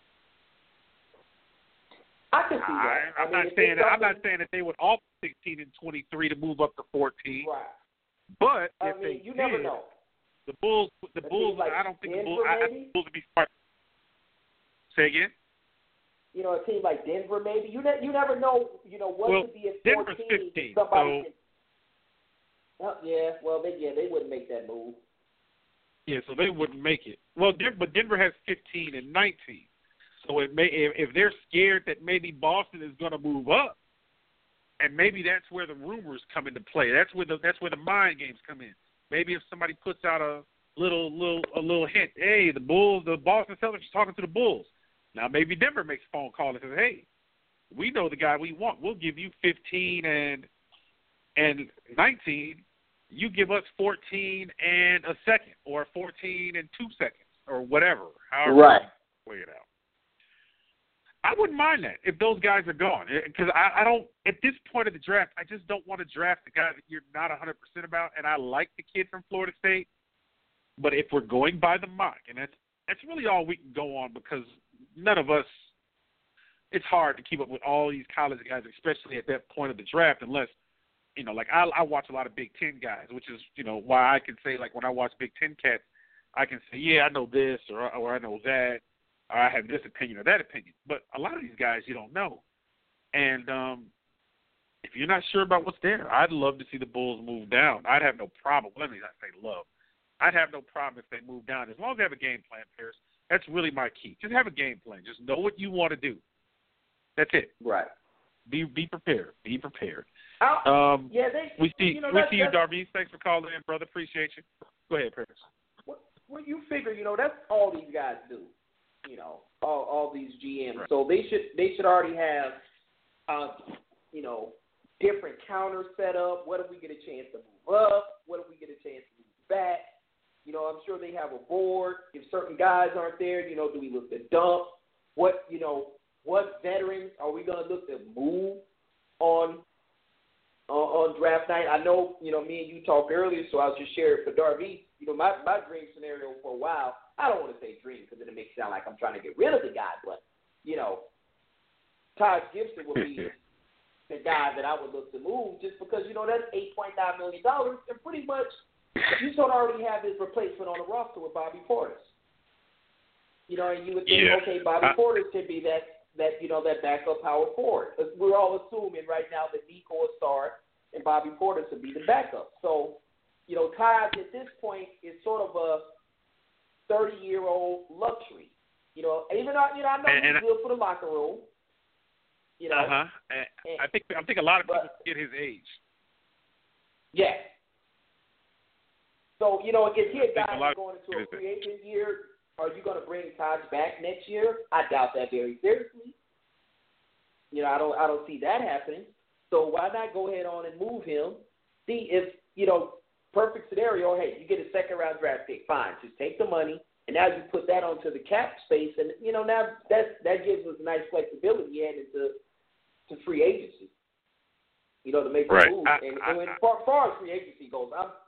I can see that. I'm not saying that they would offer 16 and 23 to move up to 14. Right. But if they you did, never know. The Bulls. Like I don't think Denver, the Bulls would be smart. Say again. A team like Denver, maybe you never know. What could be at 14. Denver's 15. Somebody they wouldn't make that move. Yeah, so they wouldn't make it. Well, Denver has 15 and 19. So if they're scared that maybe Boston is going to move up, and maybe that's where the rumors come into play. That's where the mind games come in. Maybe if somebody puts out a little hint, hey, the Boston Celtics are talking to the Bulls. Now maybe Denver makes a phone call and says, hey, we know the guy we want. We'll give you 15 and 19. You give us 14 and a second, or 14 and 2 seconds, or whatever. However you play it out. I wouldn't mind that if those guys are gone, because I don't. At this point of the draft, I just don't want to draft the guy that you're not 100% about. And I like the kid from Florida State, but if we're going by the mock, and that's really all we can go on, because none of us. It's hard to keep up with all these college guys, especially at that point of the draft, unless like I watch a lot of Big Ten guys, which is why I can say, like, when I watch Big Ten cats, I can say, yeah, I know this or I know that. I have this opinion or that opinion. But a lot of these guys you don't know. And if you're not sure about what's there, I'd love to see the Bulls move down. I'd have no problem. Let me not say love. I'd have no problem if they move down. As long as they have a game plan, Paris. That's really my key. Just have a game plan. Just know what you want to do. That's it. Right. Be prepared. Be prepared. We see you, Darvish. Thanks for calling in, brother. Appreciate you. Go ahead, Paris. Well, you figure, that's all these guys do. All these GMs. Right. So they should already have, different counters set up. What if we get a chance to move up? What if we get a chance to move back? I'm sure they have a board. If certain guys aren't there, do we look to dump? What veterans are we going to look to move on draft night? I know, me and you talked earlier, so I'll just share it for Darvish. My dream scenario for a while, I don't want to say dream because it makes it sound like I'm trying to get rid of the guy, but, Todd Gibson would be the guy that I would look to move, just because, that's $8.9 million, and pretty much you sort of already have his replacement on the roster with Bobby Portis. And you would think, okay, Bobby Portis could be that backup power forward. We're all assuming right now that Nico will start and Bobby Portis will be the backup. So, Taj at this point is sort of a 30-year-old luxury. Even though, I know he's good for the locker room. I think a lot of people get his age. Yeah. So, is he a guy who's going into a free agent year? Are you going to bring Taj back next year? I doubt that very seriously. I don't see that happening. So why not go ahead on and move him? See if, perfect scenario, hey, you get a second-round draft pick. Fine. Just take the money, and now you put that onto the cap space, and, now that gives us a nice flexibility heading to free agency, to make a move. And as far as free agency goes,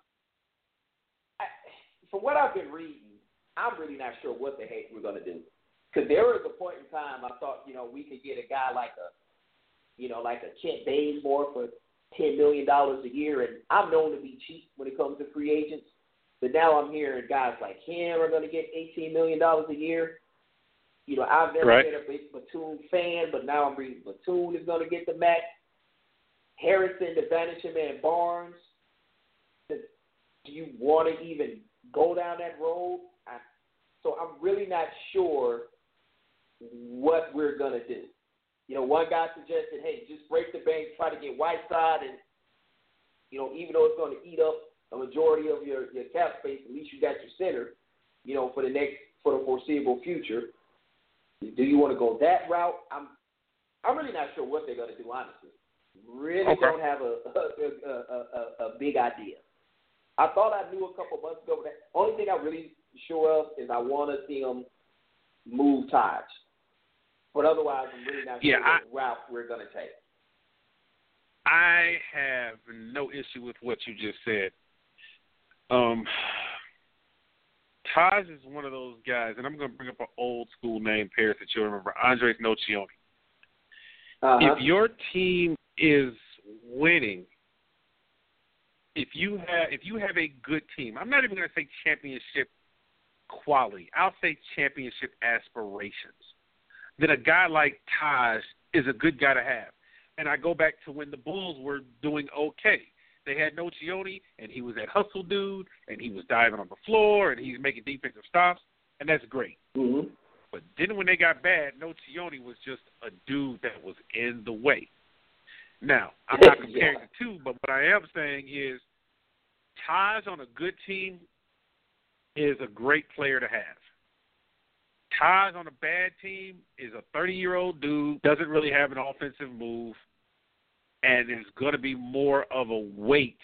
from what I've been reading, I'm really not sure what the heck we're going to do. Because there was a point in time I thought, we could get a guy like a Kent Bazemore for $10 million a year, and I'm known to be cheap when it comes to free agents. But now I'm hearing guys like him are going to get $18 million a year. I've never been a big Batum fan, but now I'm reading Batum is going to get the max. Harrison, the Vanishing Man Barnes. Do you want to even go down that road? So I'm really not sure what we're going to do. One guy suggested, hey, just break the bank, try to get Whiteside, and, even though it's going to eat up a majority of your cap space, at least you got your center, for the foreseeable future. Do you want to go that route? I'm really not sure what they're going to do, honestly. Really don't have a big idea. I thought I knew a couple months ago, but the only thing I'm really sure of is I want to see them move Taj. But otherwise, I'm really not sure what route we're going to take. I have no issue with what you just said. Taj is one of those guys, and I'm going to bring up an old school name, Paris, that you'll remember, Andres Nocioni. If your team is winning, if you have a good team, I'm not even going to say championship quality. I'll say championship aspirations. Then a guy like Taj is a good guy to have. And I go back to when the Bulls were doing okay. They had Nocioni, and he was that hustle dude, and he was diving on the floor, and he's making defensive stops, and that's great. Mm-hmm. But then when they got bad, Nocioni was just a dude that was in the way. Now, I'm not comparing the two, but what I am saying is Taj on a good team is a great player to have. Taj on a bad team is a 30-year-old dude, doesn't really have an offensive move, and is going to be more of a weight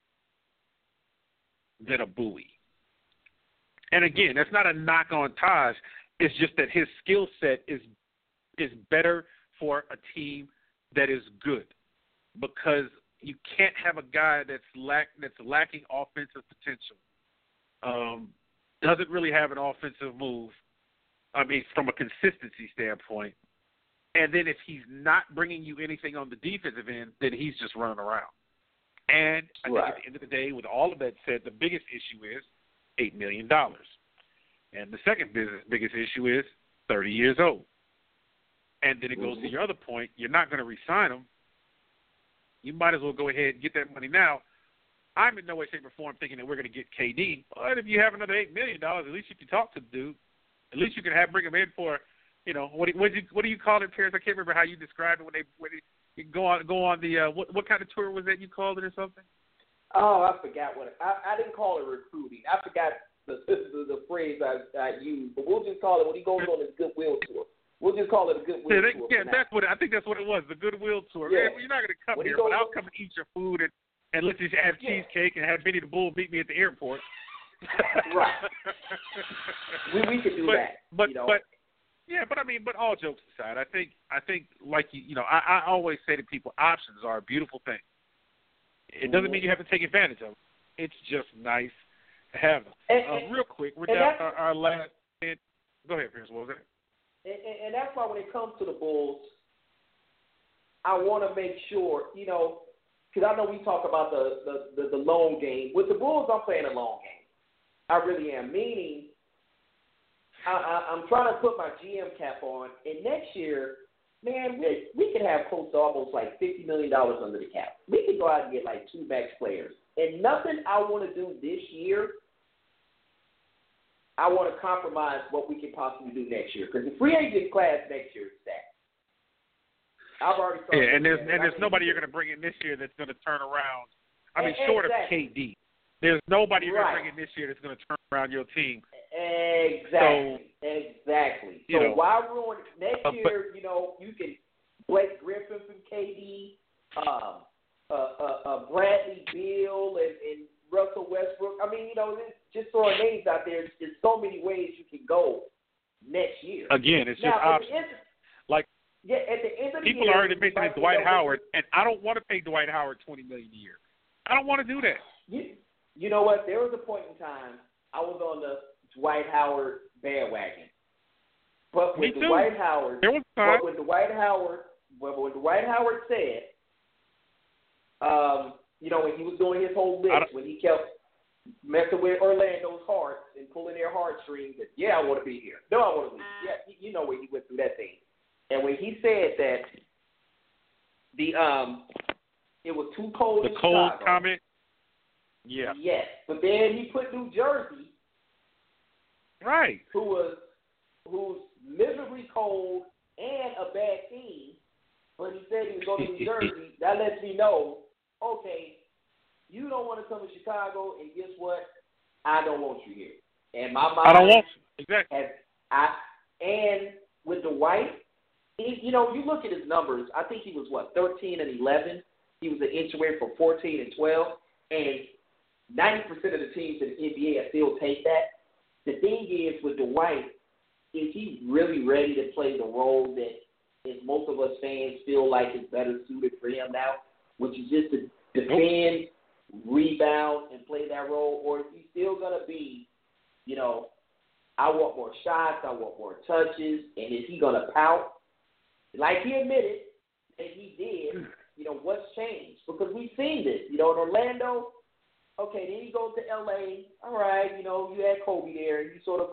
than a buoy. And again, that's not a knock on Taj. It's just that his skill set is better for a team that is good, because you can't have a guy that's lacking offensive potential, doesn't really have an offensive move, from a consistency standpoint, and then if he's not bringing you anything on the defensive end, then he's just running around. And I think at the end of the day, with all of that said, the biggest issue is $8 million. And the second biggest issue is 30 years old. And then it goes to your other point, you're not going to re-sign him. You might as well go ahead and get that money now. I'm in no way, shape, or form thinking that we're going to get KD. But if you have another $8 million, at least you can talk to the dude. At least you can bring him in for, what do you call it, Paris? I can't remember how you described it when you go on the what kind of tour was that you called it or something? Oh, I forgot what I didn't call it recruiting. I forgot the phrase I used, but we'll just call it when he goes on his goodwill tour. We'll just call it a goodwill tour. Yeah, I think that's what it was, the goodwill tour. Yeah. Man, you're not going to come here, but I'll come and eat your food and let you have cheesecake and have Benny the Bull meet me at the airport. Right. we could do that. But all jokes aside, I think like I always say to people, options are a beautiful thing. It doesn't mean you have to take advantage of them. It's just nice to have them. Real quick, we're down our last. Go ahead, Pierce. What was that? And that's why when it comes to the Bulls, I want to make sure, because I know we talk about the long game. With the Bulls, I'm playing a long game. I really am. Meaning, I'm trying to put my GM cap on, and next year, man, we could have close to almost like $50 million under the cap. We could go out and get like 2 max players. And nothing I want to do this year, I want to compromise what we can possibly do next year. Because the free agent class next year is stacked. I've already started. Yeah, and there's nobody you're going to bring in this year that's going to turn around. I mean, short of KD. There's nobody you're going to bring in this year that's going to turn around your team. Exactly. So why ruin next year? You can Blake Griffin from KD, Bradley Beal, and Russell Westbrook. I mean, just throwing names out there. There's so many ways you can go next year. Again, it's just options. At the end of the people year, are already mentioning Dwight Howard, and I don't want to pay Dwight Howard $20 million a year. I don't want to do that. You know what? There was a point in time I was on the Dwight Howard bandwagon, but when Dwight Howard, there was time. When Dwight Howard said, when he was doing his whole list, when he kept messing with Orlando's hearts and pulling their heartstrings, that I want to be here. No, I want to be here. Yeah, when he went through that thing. And when he said that it was too cold in Chicago. The cold comment? Yeah. Yes. But then he put New Jersey. Right. Who's miserably cold and a bad team, but he said he was going to New Jersey. That lets me know, okay, you don't want to come to Chicago, and guess what? I don't want you here. And my mind, I don't want you. Exactly. And with Dwight, you look at his numbers. I think he was 13 and 11. He was an inch away from 14 and 12, and 90% of the teams in the NBA still take that. The thing is with Dwight, is he really ready to play the role that most of us fans feel like is better suited for him now, which is just to defend, rebound, and play that role, or is he still gonna be, I want more shots, I want more touches, and is he gonna pout? Like he admitted that he did, what's changed? Because we've seen this. In Orlando, okay, then he goes to L.A. All right, you had Kobe there. You sort of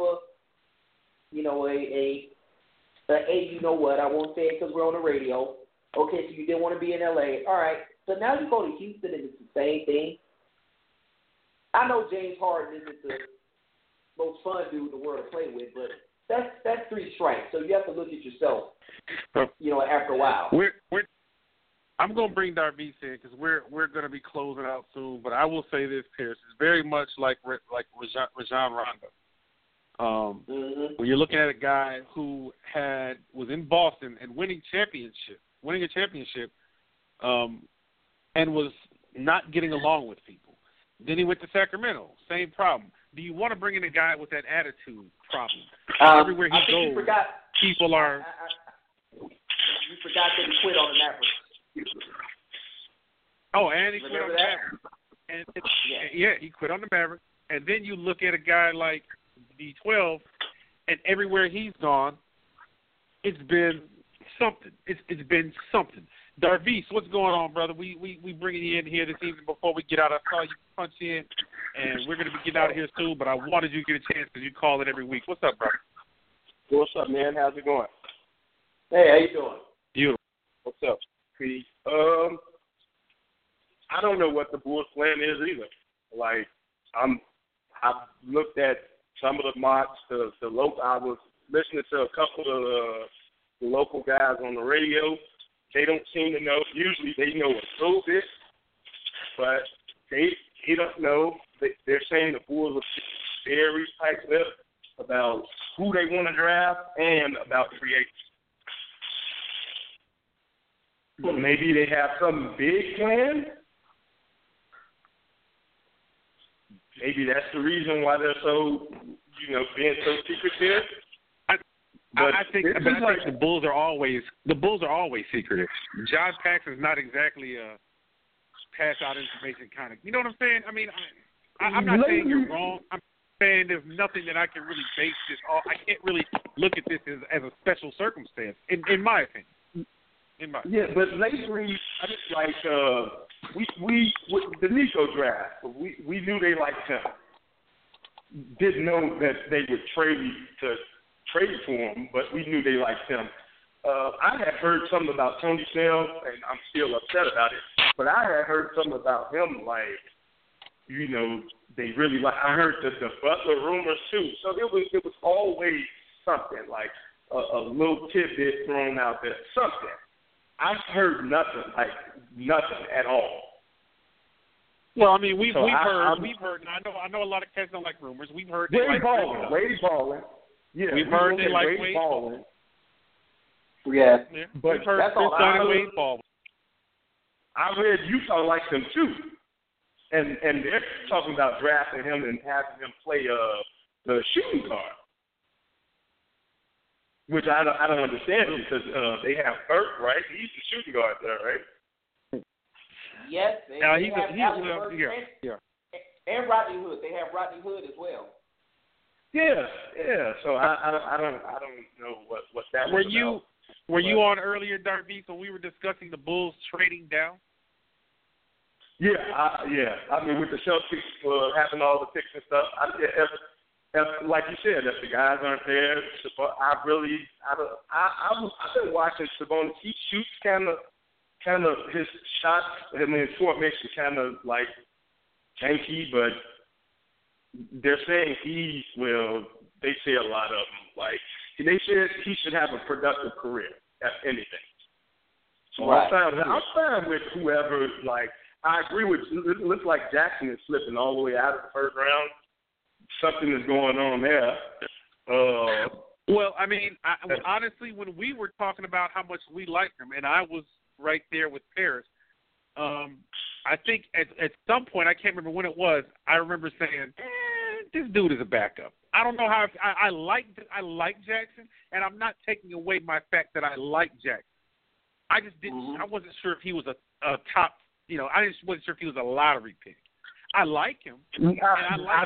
I won't say it because we're on the radio. Okay, so you didn't want to be in L.A. All right, so now you go to Houston and it's the same thing. I know James Harden isn't the most fun dude in the world to play with, but that's 3 strikes. So you have to look at yourself, after a while. I'm going to bring Darvish in because we're going to be closing out soon. But I will say this, Pierce, it's very much like Rajon Rondo. When you're looking at a guy who was in Boston and winning a championship, and was not getting along with people. Then he went to Sacramento, same problem. Do you want to bring in a guy with that attitude problem? Everywhere he goes, people are. You forgot that he quit on the Mavericks. Oh, and he quit on the Mavericks. He quit on the Mavericks. And then you look at a guy like D12, and everywhere he's gone, it's been something. It's been something. Darvish, what's going on, brother? We bringing you in here this evening before we get out. I saw you punch in, and we're going to be getting out of here soon, but I wanted you to get a chance because you call it every week. What's up, brother? What's up, man? How's it going? Hey, how you doing? Beautiful. What's up, P? I don't know what the Bulls' plan is either. Like, I've looked at some of the mocks. I was listening to a couple of the local guys on the radio. They don't seem to know. Usually they know a little bit, but they don't know. They're saying the Bulls are very tight up about who they want to draft and about free agents. Maybe they have some big plan. Maybe that's the reason why they're so, being so secretive. I think the Bulls are always secretive. John Paxson's not exactly a pass out information kind of. You know what I'm saying? I mean, I'm not saying you're wrong. I'm saying there's nothing that I can really base this off. I can't really look at this as a special circumstance, in my opinion. Yeah, but lately, I just like we with the Nico draft, we knew they liked him. Didn't know that they would trade for him, but we knew they liked him. I had heard something about Tony Snell, and I'm still upset about it. But I had heard something about him, like, you know, they really like. I heard the Butler rumors too. So it was always something like a little tidbit thrown out there, something. I've heard nothing at all. Well, I mean, we've heard. And I know a lot of cats don't like rumors. We've heard Wade Baldwin. Yeah, we've heard they like Wade Baldwin. Yeah, but we've heard that's all I heard. Wade Baldwin. I read Utah likes him too, and they're talking about drafting him and having him play the shooting guard, which I don't understand because they have Burke, right? He's the shooting guard there, right? Yes, he's and Rodney Hood. They have Rodney Hood as well. Yeah. So I don't know what that was about. Were you on earlier, Darby, when we were discussing the Bulls trading down? Yeah. I mean, with the Celtics having all the picks and stuff, like you said, if the guys aren't there, I've been watching Sabonis. He shoots kind of his shots. I mean, his formation kind of like janky, but they're saying they say a lot of them. Like, they said he should have a productive career at anything. So right. I'm fine with whoever, like, I agree with, it looks like Jackson is slipping all the way out of the first round. Something is going on there. Well, I mean, honestly, when we were talking about how much we liked him, and I was right there with Paris, I think at some point, I can't remember when it was, I remember saying, this dude is a backup. I don't know how I like Jackson, and I'm not taking away my fact that I like Jackson. I just didn't. Mm-hmm. I wasn't sure if he was a top. I just wasn't sure if he was a lottery pick. I like him. I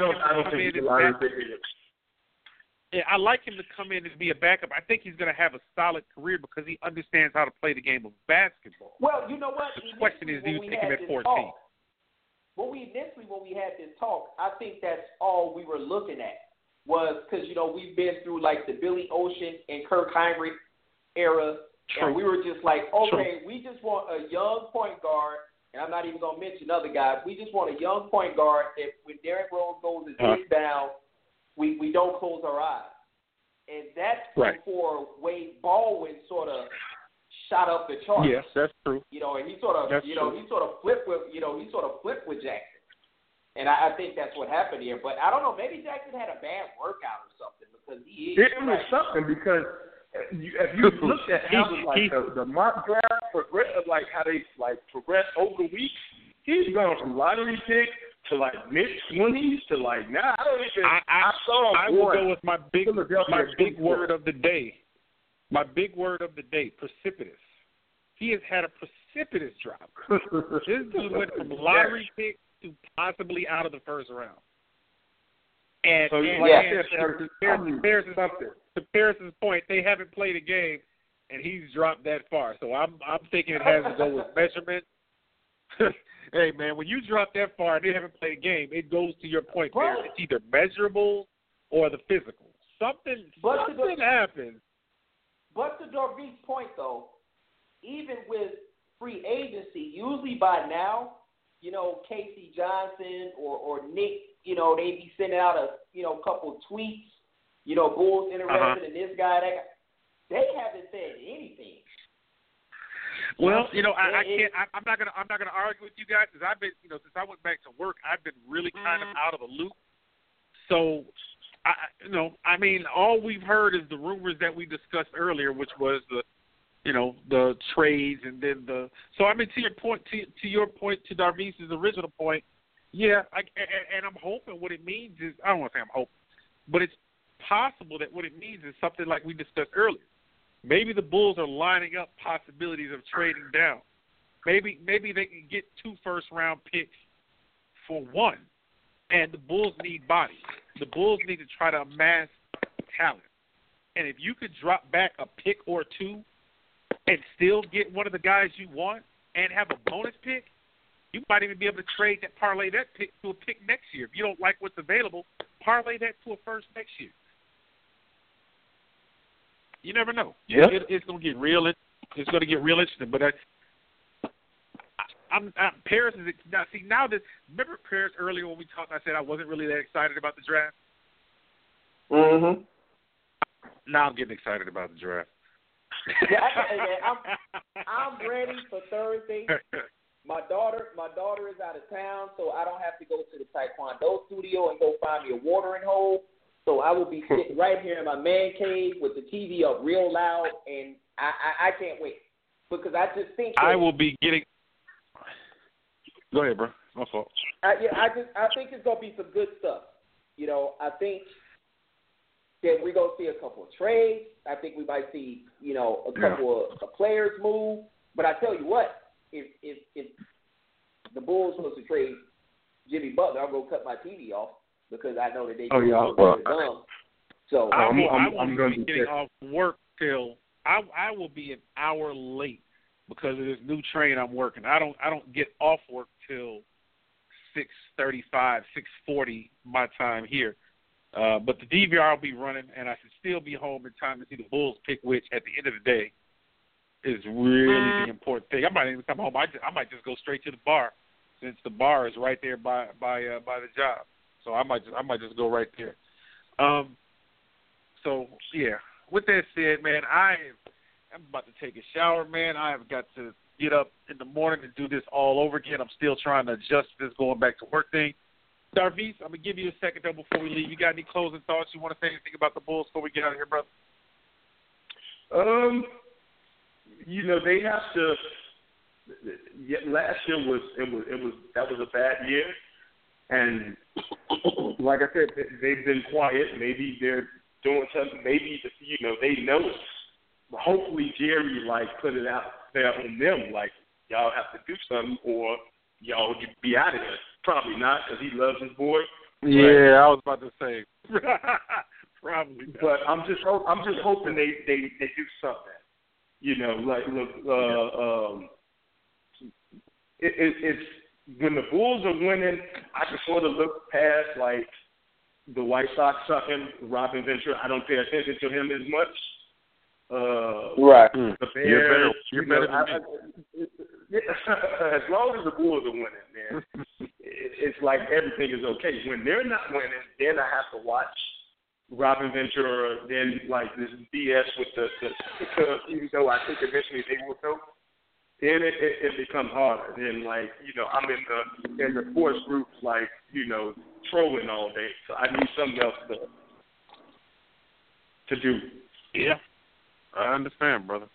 like him to come in and be a backup. I think he's going to have a solid career because he understands how to play the game of basketball. Well, you know what? The question is, do you take him at 14? When we had this talk, I think that's all we were looking at was because, we've been through like the Billy Ocean and Kirk Heinrich era. True. And we were just like, okay, True. we just want a young point guard. And I'm not even going to mention other guys. We just want a young point guard that when Derrick Rose goes and sits down, we don't close our eyes. And that's before Wade Baldwin sort of shot up the charts. Yes, that's true. And he sort of, he sort of flipped with Jackson. And I think that's what happened here. But I don't know, maybe Jackson had a bad workout or something because he is. It was something because if you look at how the mock draft progressed, like how they progressed over the week, he's gone from lottery pick to like mid-20s to like now. I will go with my big word of the day. My big word of the day: precipitous. He has had a precipitous drop. This dude went from lottery pick to possibly out of the first round. And to Paris's point, they haven't played a game, and he's dropped that far. So I'm thinking it has to go with measurement. Hey, man, when you drop that far and they haven't played a game, it goes to your point, Paris. It's either measurable or the physical. Something happens. But to Dorvig's point, though, even with free agency, usually by now, Casey Johnson or Nick, they be sending out a couple tweets, Bulls interested in this guy, that guy. They haven't said anything. Well, I'm not gonna argue with you guys because I've been, since I went back to work, I've been really kind of out of the loop. So, all we've heard is the rumors that we discussed earlier, which was the trades and then to your point, to Darvise's original point, and I'm hoping what it means is, I don't want to say I'm hoping, but it's possible that what it means is something like we discussed earlier. Maybe the Bulls are lining up possibilities of trading down. Maybe they can get 2 first-round picks for 1, and the Bulls need bodies. The Bulls need to try to amass talent. And if you could drop back a pick or 2 and still get one of the guys you want and have a bonus pick, you might even be able to trade that, parlay that pick to a pick next year. If you don't like what's available, parlay that to a first next year. You never know. Yeah. It's going to get real. It's going to get real interesting. But Paris is now. See now that remember Paris earlier when we talked, I said I wasn't really that excited about the draft. Mhm. Now I'm getting excited about the draft. I'm ready for Thursday. My daughter is out of town, so I don't have to go to the Taekwondo studio and go find me a watering hole. So I will be sitting right here in my man cave with the TV up real loud, and I can't wait because I just think I will be getting. Go ahead, bro. My fault. I think it's gonna be some good stuff. You know, I think that we're gonna see a couple of trades. I think we might see, you know, a couple of players move. But I tell you what, if the Bulls supposed to trade Jimmy Butler, I'm gonna cut my TV off because I know that they dumb. So I'm going to be getting off work till I will be an hour late because of this new train I'm working. I don't get off work till 6:35, 6:40 my time here. But the DVR will be running, and I should still be home in time to see the Bulls pick, which at the end of the day is really the important thing. I might even come home. I might just go straight to the bar since the bar is right there by the job. So I might just go right there. So yeah. With that said, man, I'm about to take a shower, man. I have got to get up in the morning and do this all over again. I'm still trying to adjust this going back to work thing. Darvice, I'm gonna give you a second though before we leave. You got any closing thoughts? You want to say anything about the Bulls before we get out of here, brother? You know, they have to. Last year was a bad year, and like I said, they've been quiet. Maybe they're doing something. Maybe they know it. Hopefully, Jerry put it out there on them, y'all have to do something or y'all be out of here. Probably not, because he loves his boy. Yeah, I was about to say. Probably not. But I'm just hoping they do something. You know, look, it's when the Bulls are winning, I can sort of look past the White Sox sucking, Robin Ventura. I don't pay attention to him as much. Right. The Bears, you're better than me. As long as the Bulls are winning, man, it's like everything is okay. When they're not winning, then I have to watch Robin Ventura, then this BS with the even though I think eventually they will go, then it becomes harder. Then I'm in the sports groups trolling all day, so I need something else to do. Yeah, I understand, brother.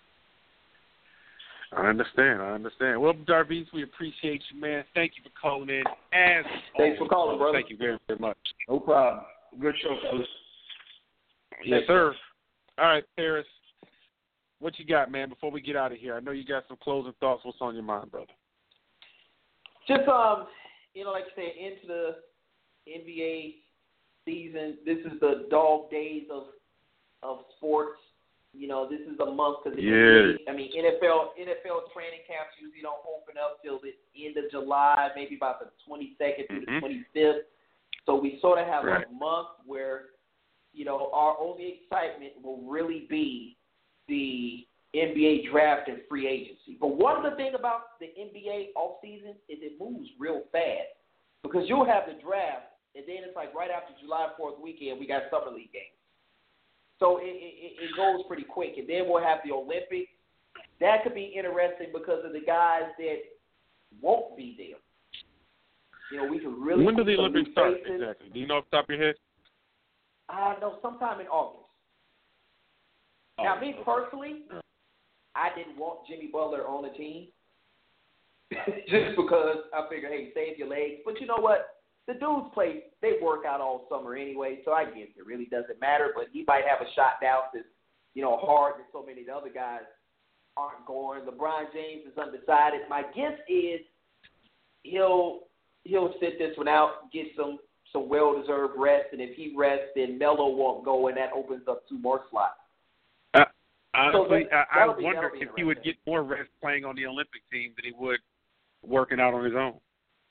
I understand. Well, Darvice, we appreciate you, man. Thank you for calling in. Thanks for calling, brother. Thank you very, very much. No problem. Good show, fellas. Yes, sir. All right, Paris, what you got, man, before we get out of here? I know you got some closing thoughts. What's on your mind, brother? Just, like I said, into the NBA season, this is the dog days of sports. This is a month because NFL training camps usually don't open up till the end of July, maybe about the 22nd through the 25th. So we sort of have a month where, our only excitement will really be the NBA draft and free agency. But one of the things about the NBA offseason is it moves real fast because you'll have the draft, and then it's right after July 4th weekend, we got Summer League games. So it goes pretty quick. And then we'll have the Olympics. That could be interesting because of the guys that won't be there. We can really. When do the Olympics start exactly? Do you know off the top of your head? No, sometime in August. Now, me personally, I didn't want Jimmy Butler on the team just because I figured, hey, save your legs. But you know what? The dudes they work out all summer anyway, so I guess it really doesn't matter. But he might have a shot now that's, hard that so many of the other guys aren't going. LeBron James is undecided. My guess is he'll sit this one out, get some well-deserved rest, and if he rests, then Melo won't go, and that opens up 2 more slots. Honestly, I wonder if he would get more rest playing on the Olympic team than he would working out on his own.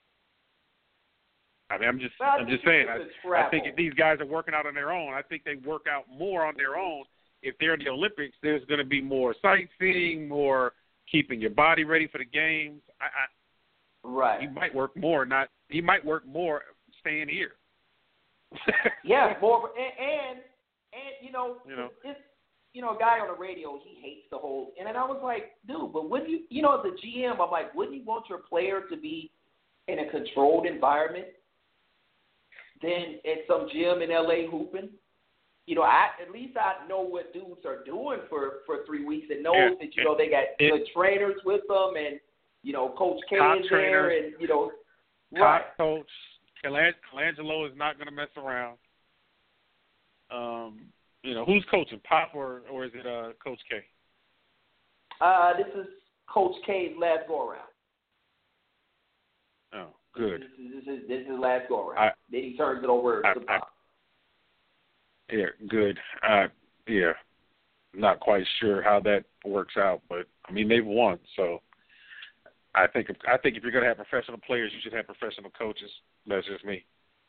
I mean, I'm just saying. I think if these guys are working out on their own, I think they work out more on their own. If they're in the Olympics, there's going to be more sightseeing, more keeping your body ready for the games. Right. He might work more. He might work more staying here. Yeah, more and it's a guy on the radio, he hates the whole. And then I was like, dude, but wouldn't you? As a GM, I'm like, wouldn't you want your player to be in a controlled environment than at some gym in LA hooping? At least I know what dudes are doing for 3 weeks and knows that they got good trainers with them and Coach K is there and top coach Colangelo is not going to mess around. Who's coaching, Pop or is it Coach K? This is Coach K's last go around. Oh, good. This is last go around. Then he turns it over to Pop. Yeah, good. Not quite sure how that works out, but I mean they've won, so I think if you're going to have professional players, you should have professional coaches. That's just me.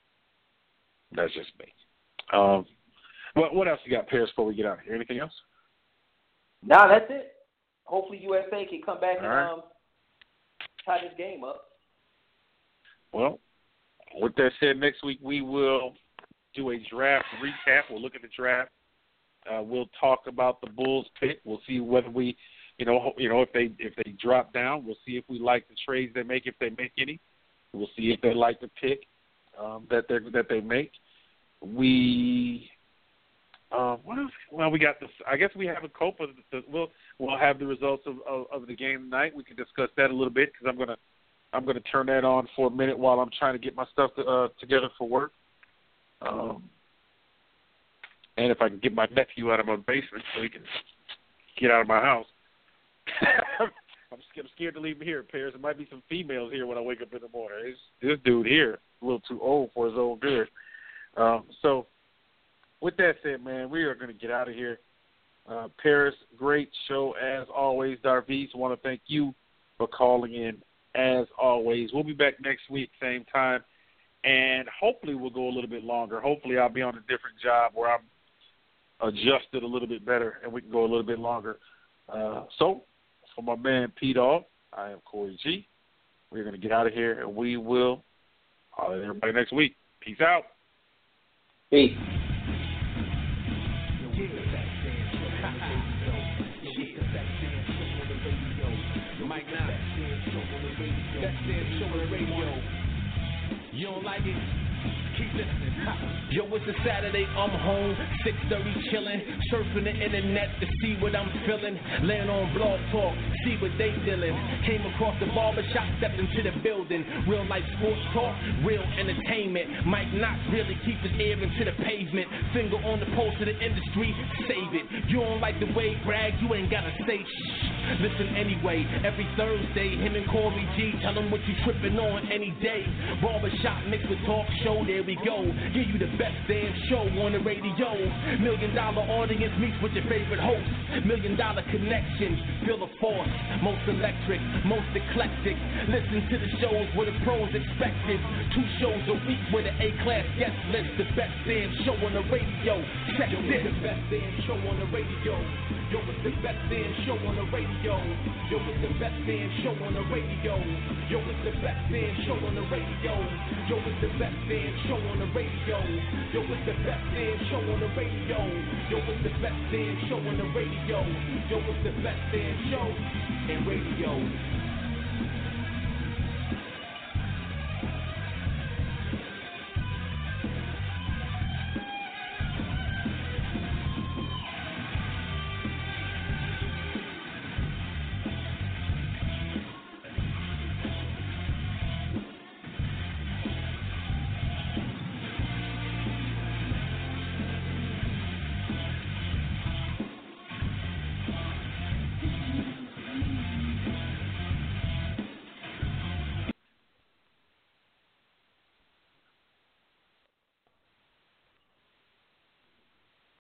What else you got, Paris, before we get out of here? Anything else? No, that's it. Hopefully USA can come back and tie this game up. Well, with that said, next week we will do a draft recap. We'll look at the draft. We'll talk about the Bulls pick. We'll see whether we, if they drop down. We'll see if we like the trades they make, if they make any. We'll see if they like the pick that they make. What else? Well, we got this. I guess we have a cope. We'll have the results of the game tonight. We can discuss that a little bit because I'm gonna turn that on for a minute while I'm trying to get my stuff together for work. And if I can get my nephew out of my basement so he can get out of my house. I'm scared to leave him here, Paris. There might be some females here when I wake up in the morning. This dude here, a little too old for his own good. So, with that said, man, we are going to get out of here. Paris, great show as always. Darvish, want to thank you for calling in as always. We'll be back next week, same time, and hopefully we'll go a little bit longer. Hopefully I'll be on a different job where I'm adjusted a little bit better and we can go a little bit longer. So, for my man P-Dog, I am Corey G. We're going to get out of here, and we will holler at everybody next week. Peace out. Peace. You don't like it? Keep listening. Yo, it's a Saturday, I'm home, 6:30 chillin', surfing the internet to see what I'm feeling, laying on Blog Talk, see what they dealing. Came across the barbershop, stepped into the building. Real life sports talk, real entertainment. Mike Knox really keeps his ear into the pavement. Finger on the pulse of the industry, save it. You don't like the way brag, you ain't gotta say shh. Listen anyway, every Thursday, him and Corey G, tell him what you tripping on any day. Barbershop mixed with talk show, there we go. Give you the best damn show on the radio. $1 million audience meets with your favorite host. $1 million connections, feel the force. Most electric, most eclectic. Listen to the shows where the pros expected. 2 shows a week with an A-class guest list. The best damn show on the radio. Check this. The best damn show on the radio. Yo, it's the best damn show on the radio. Yo, it's the best damn show on the radio. Yo, it's the best damn show on the radio. Yo, it's the best damn show on the radio. Yo, it's the best damn show on the radio. Yo, it's the best damn show on the radio. Yo, it's the best damn show and radio.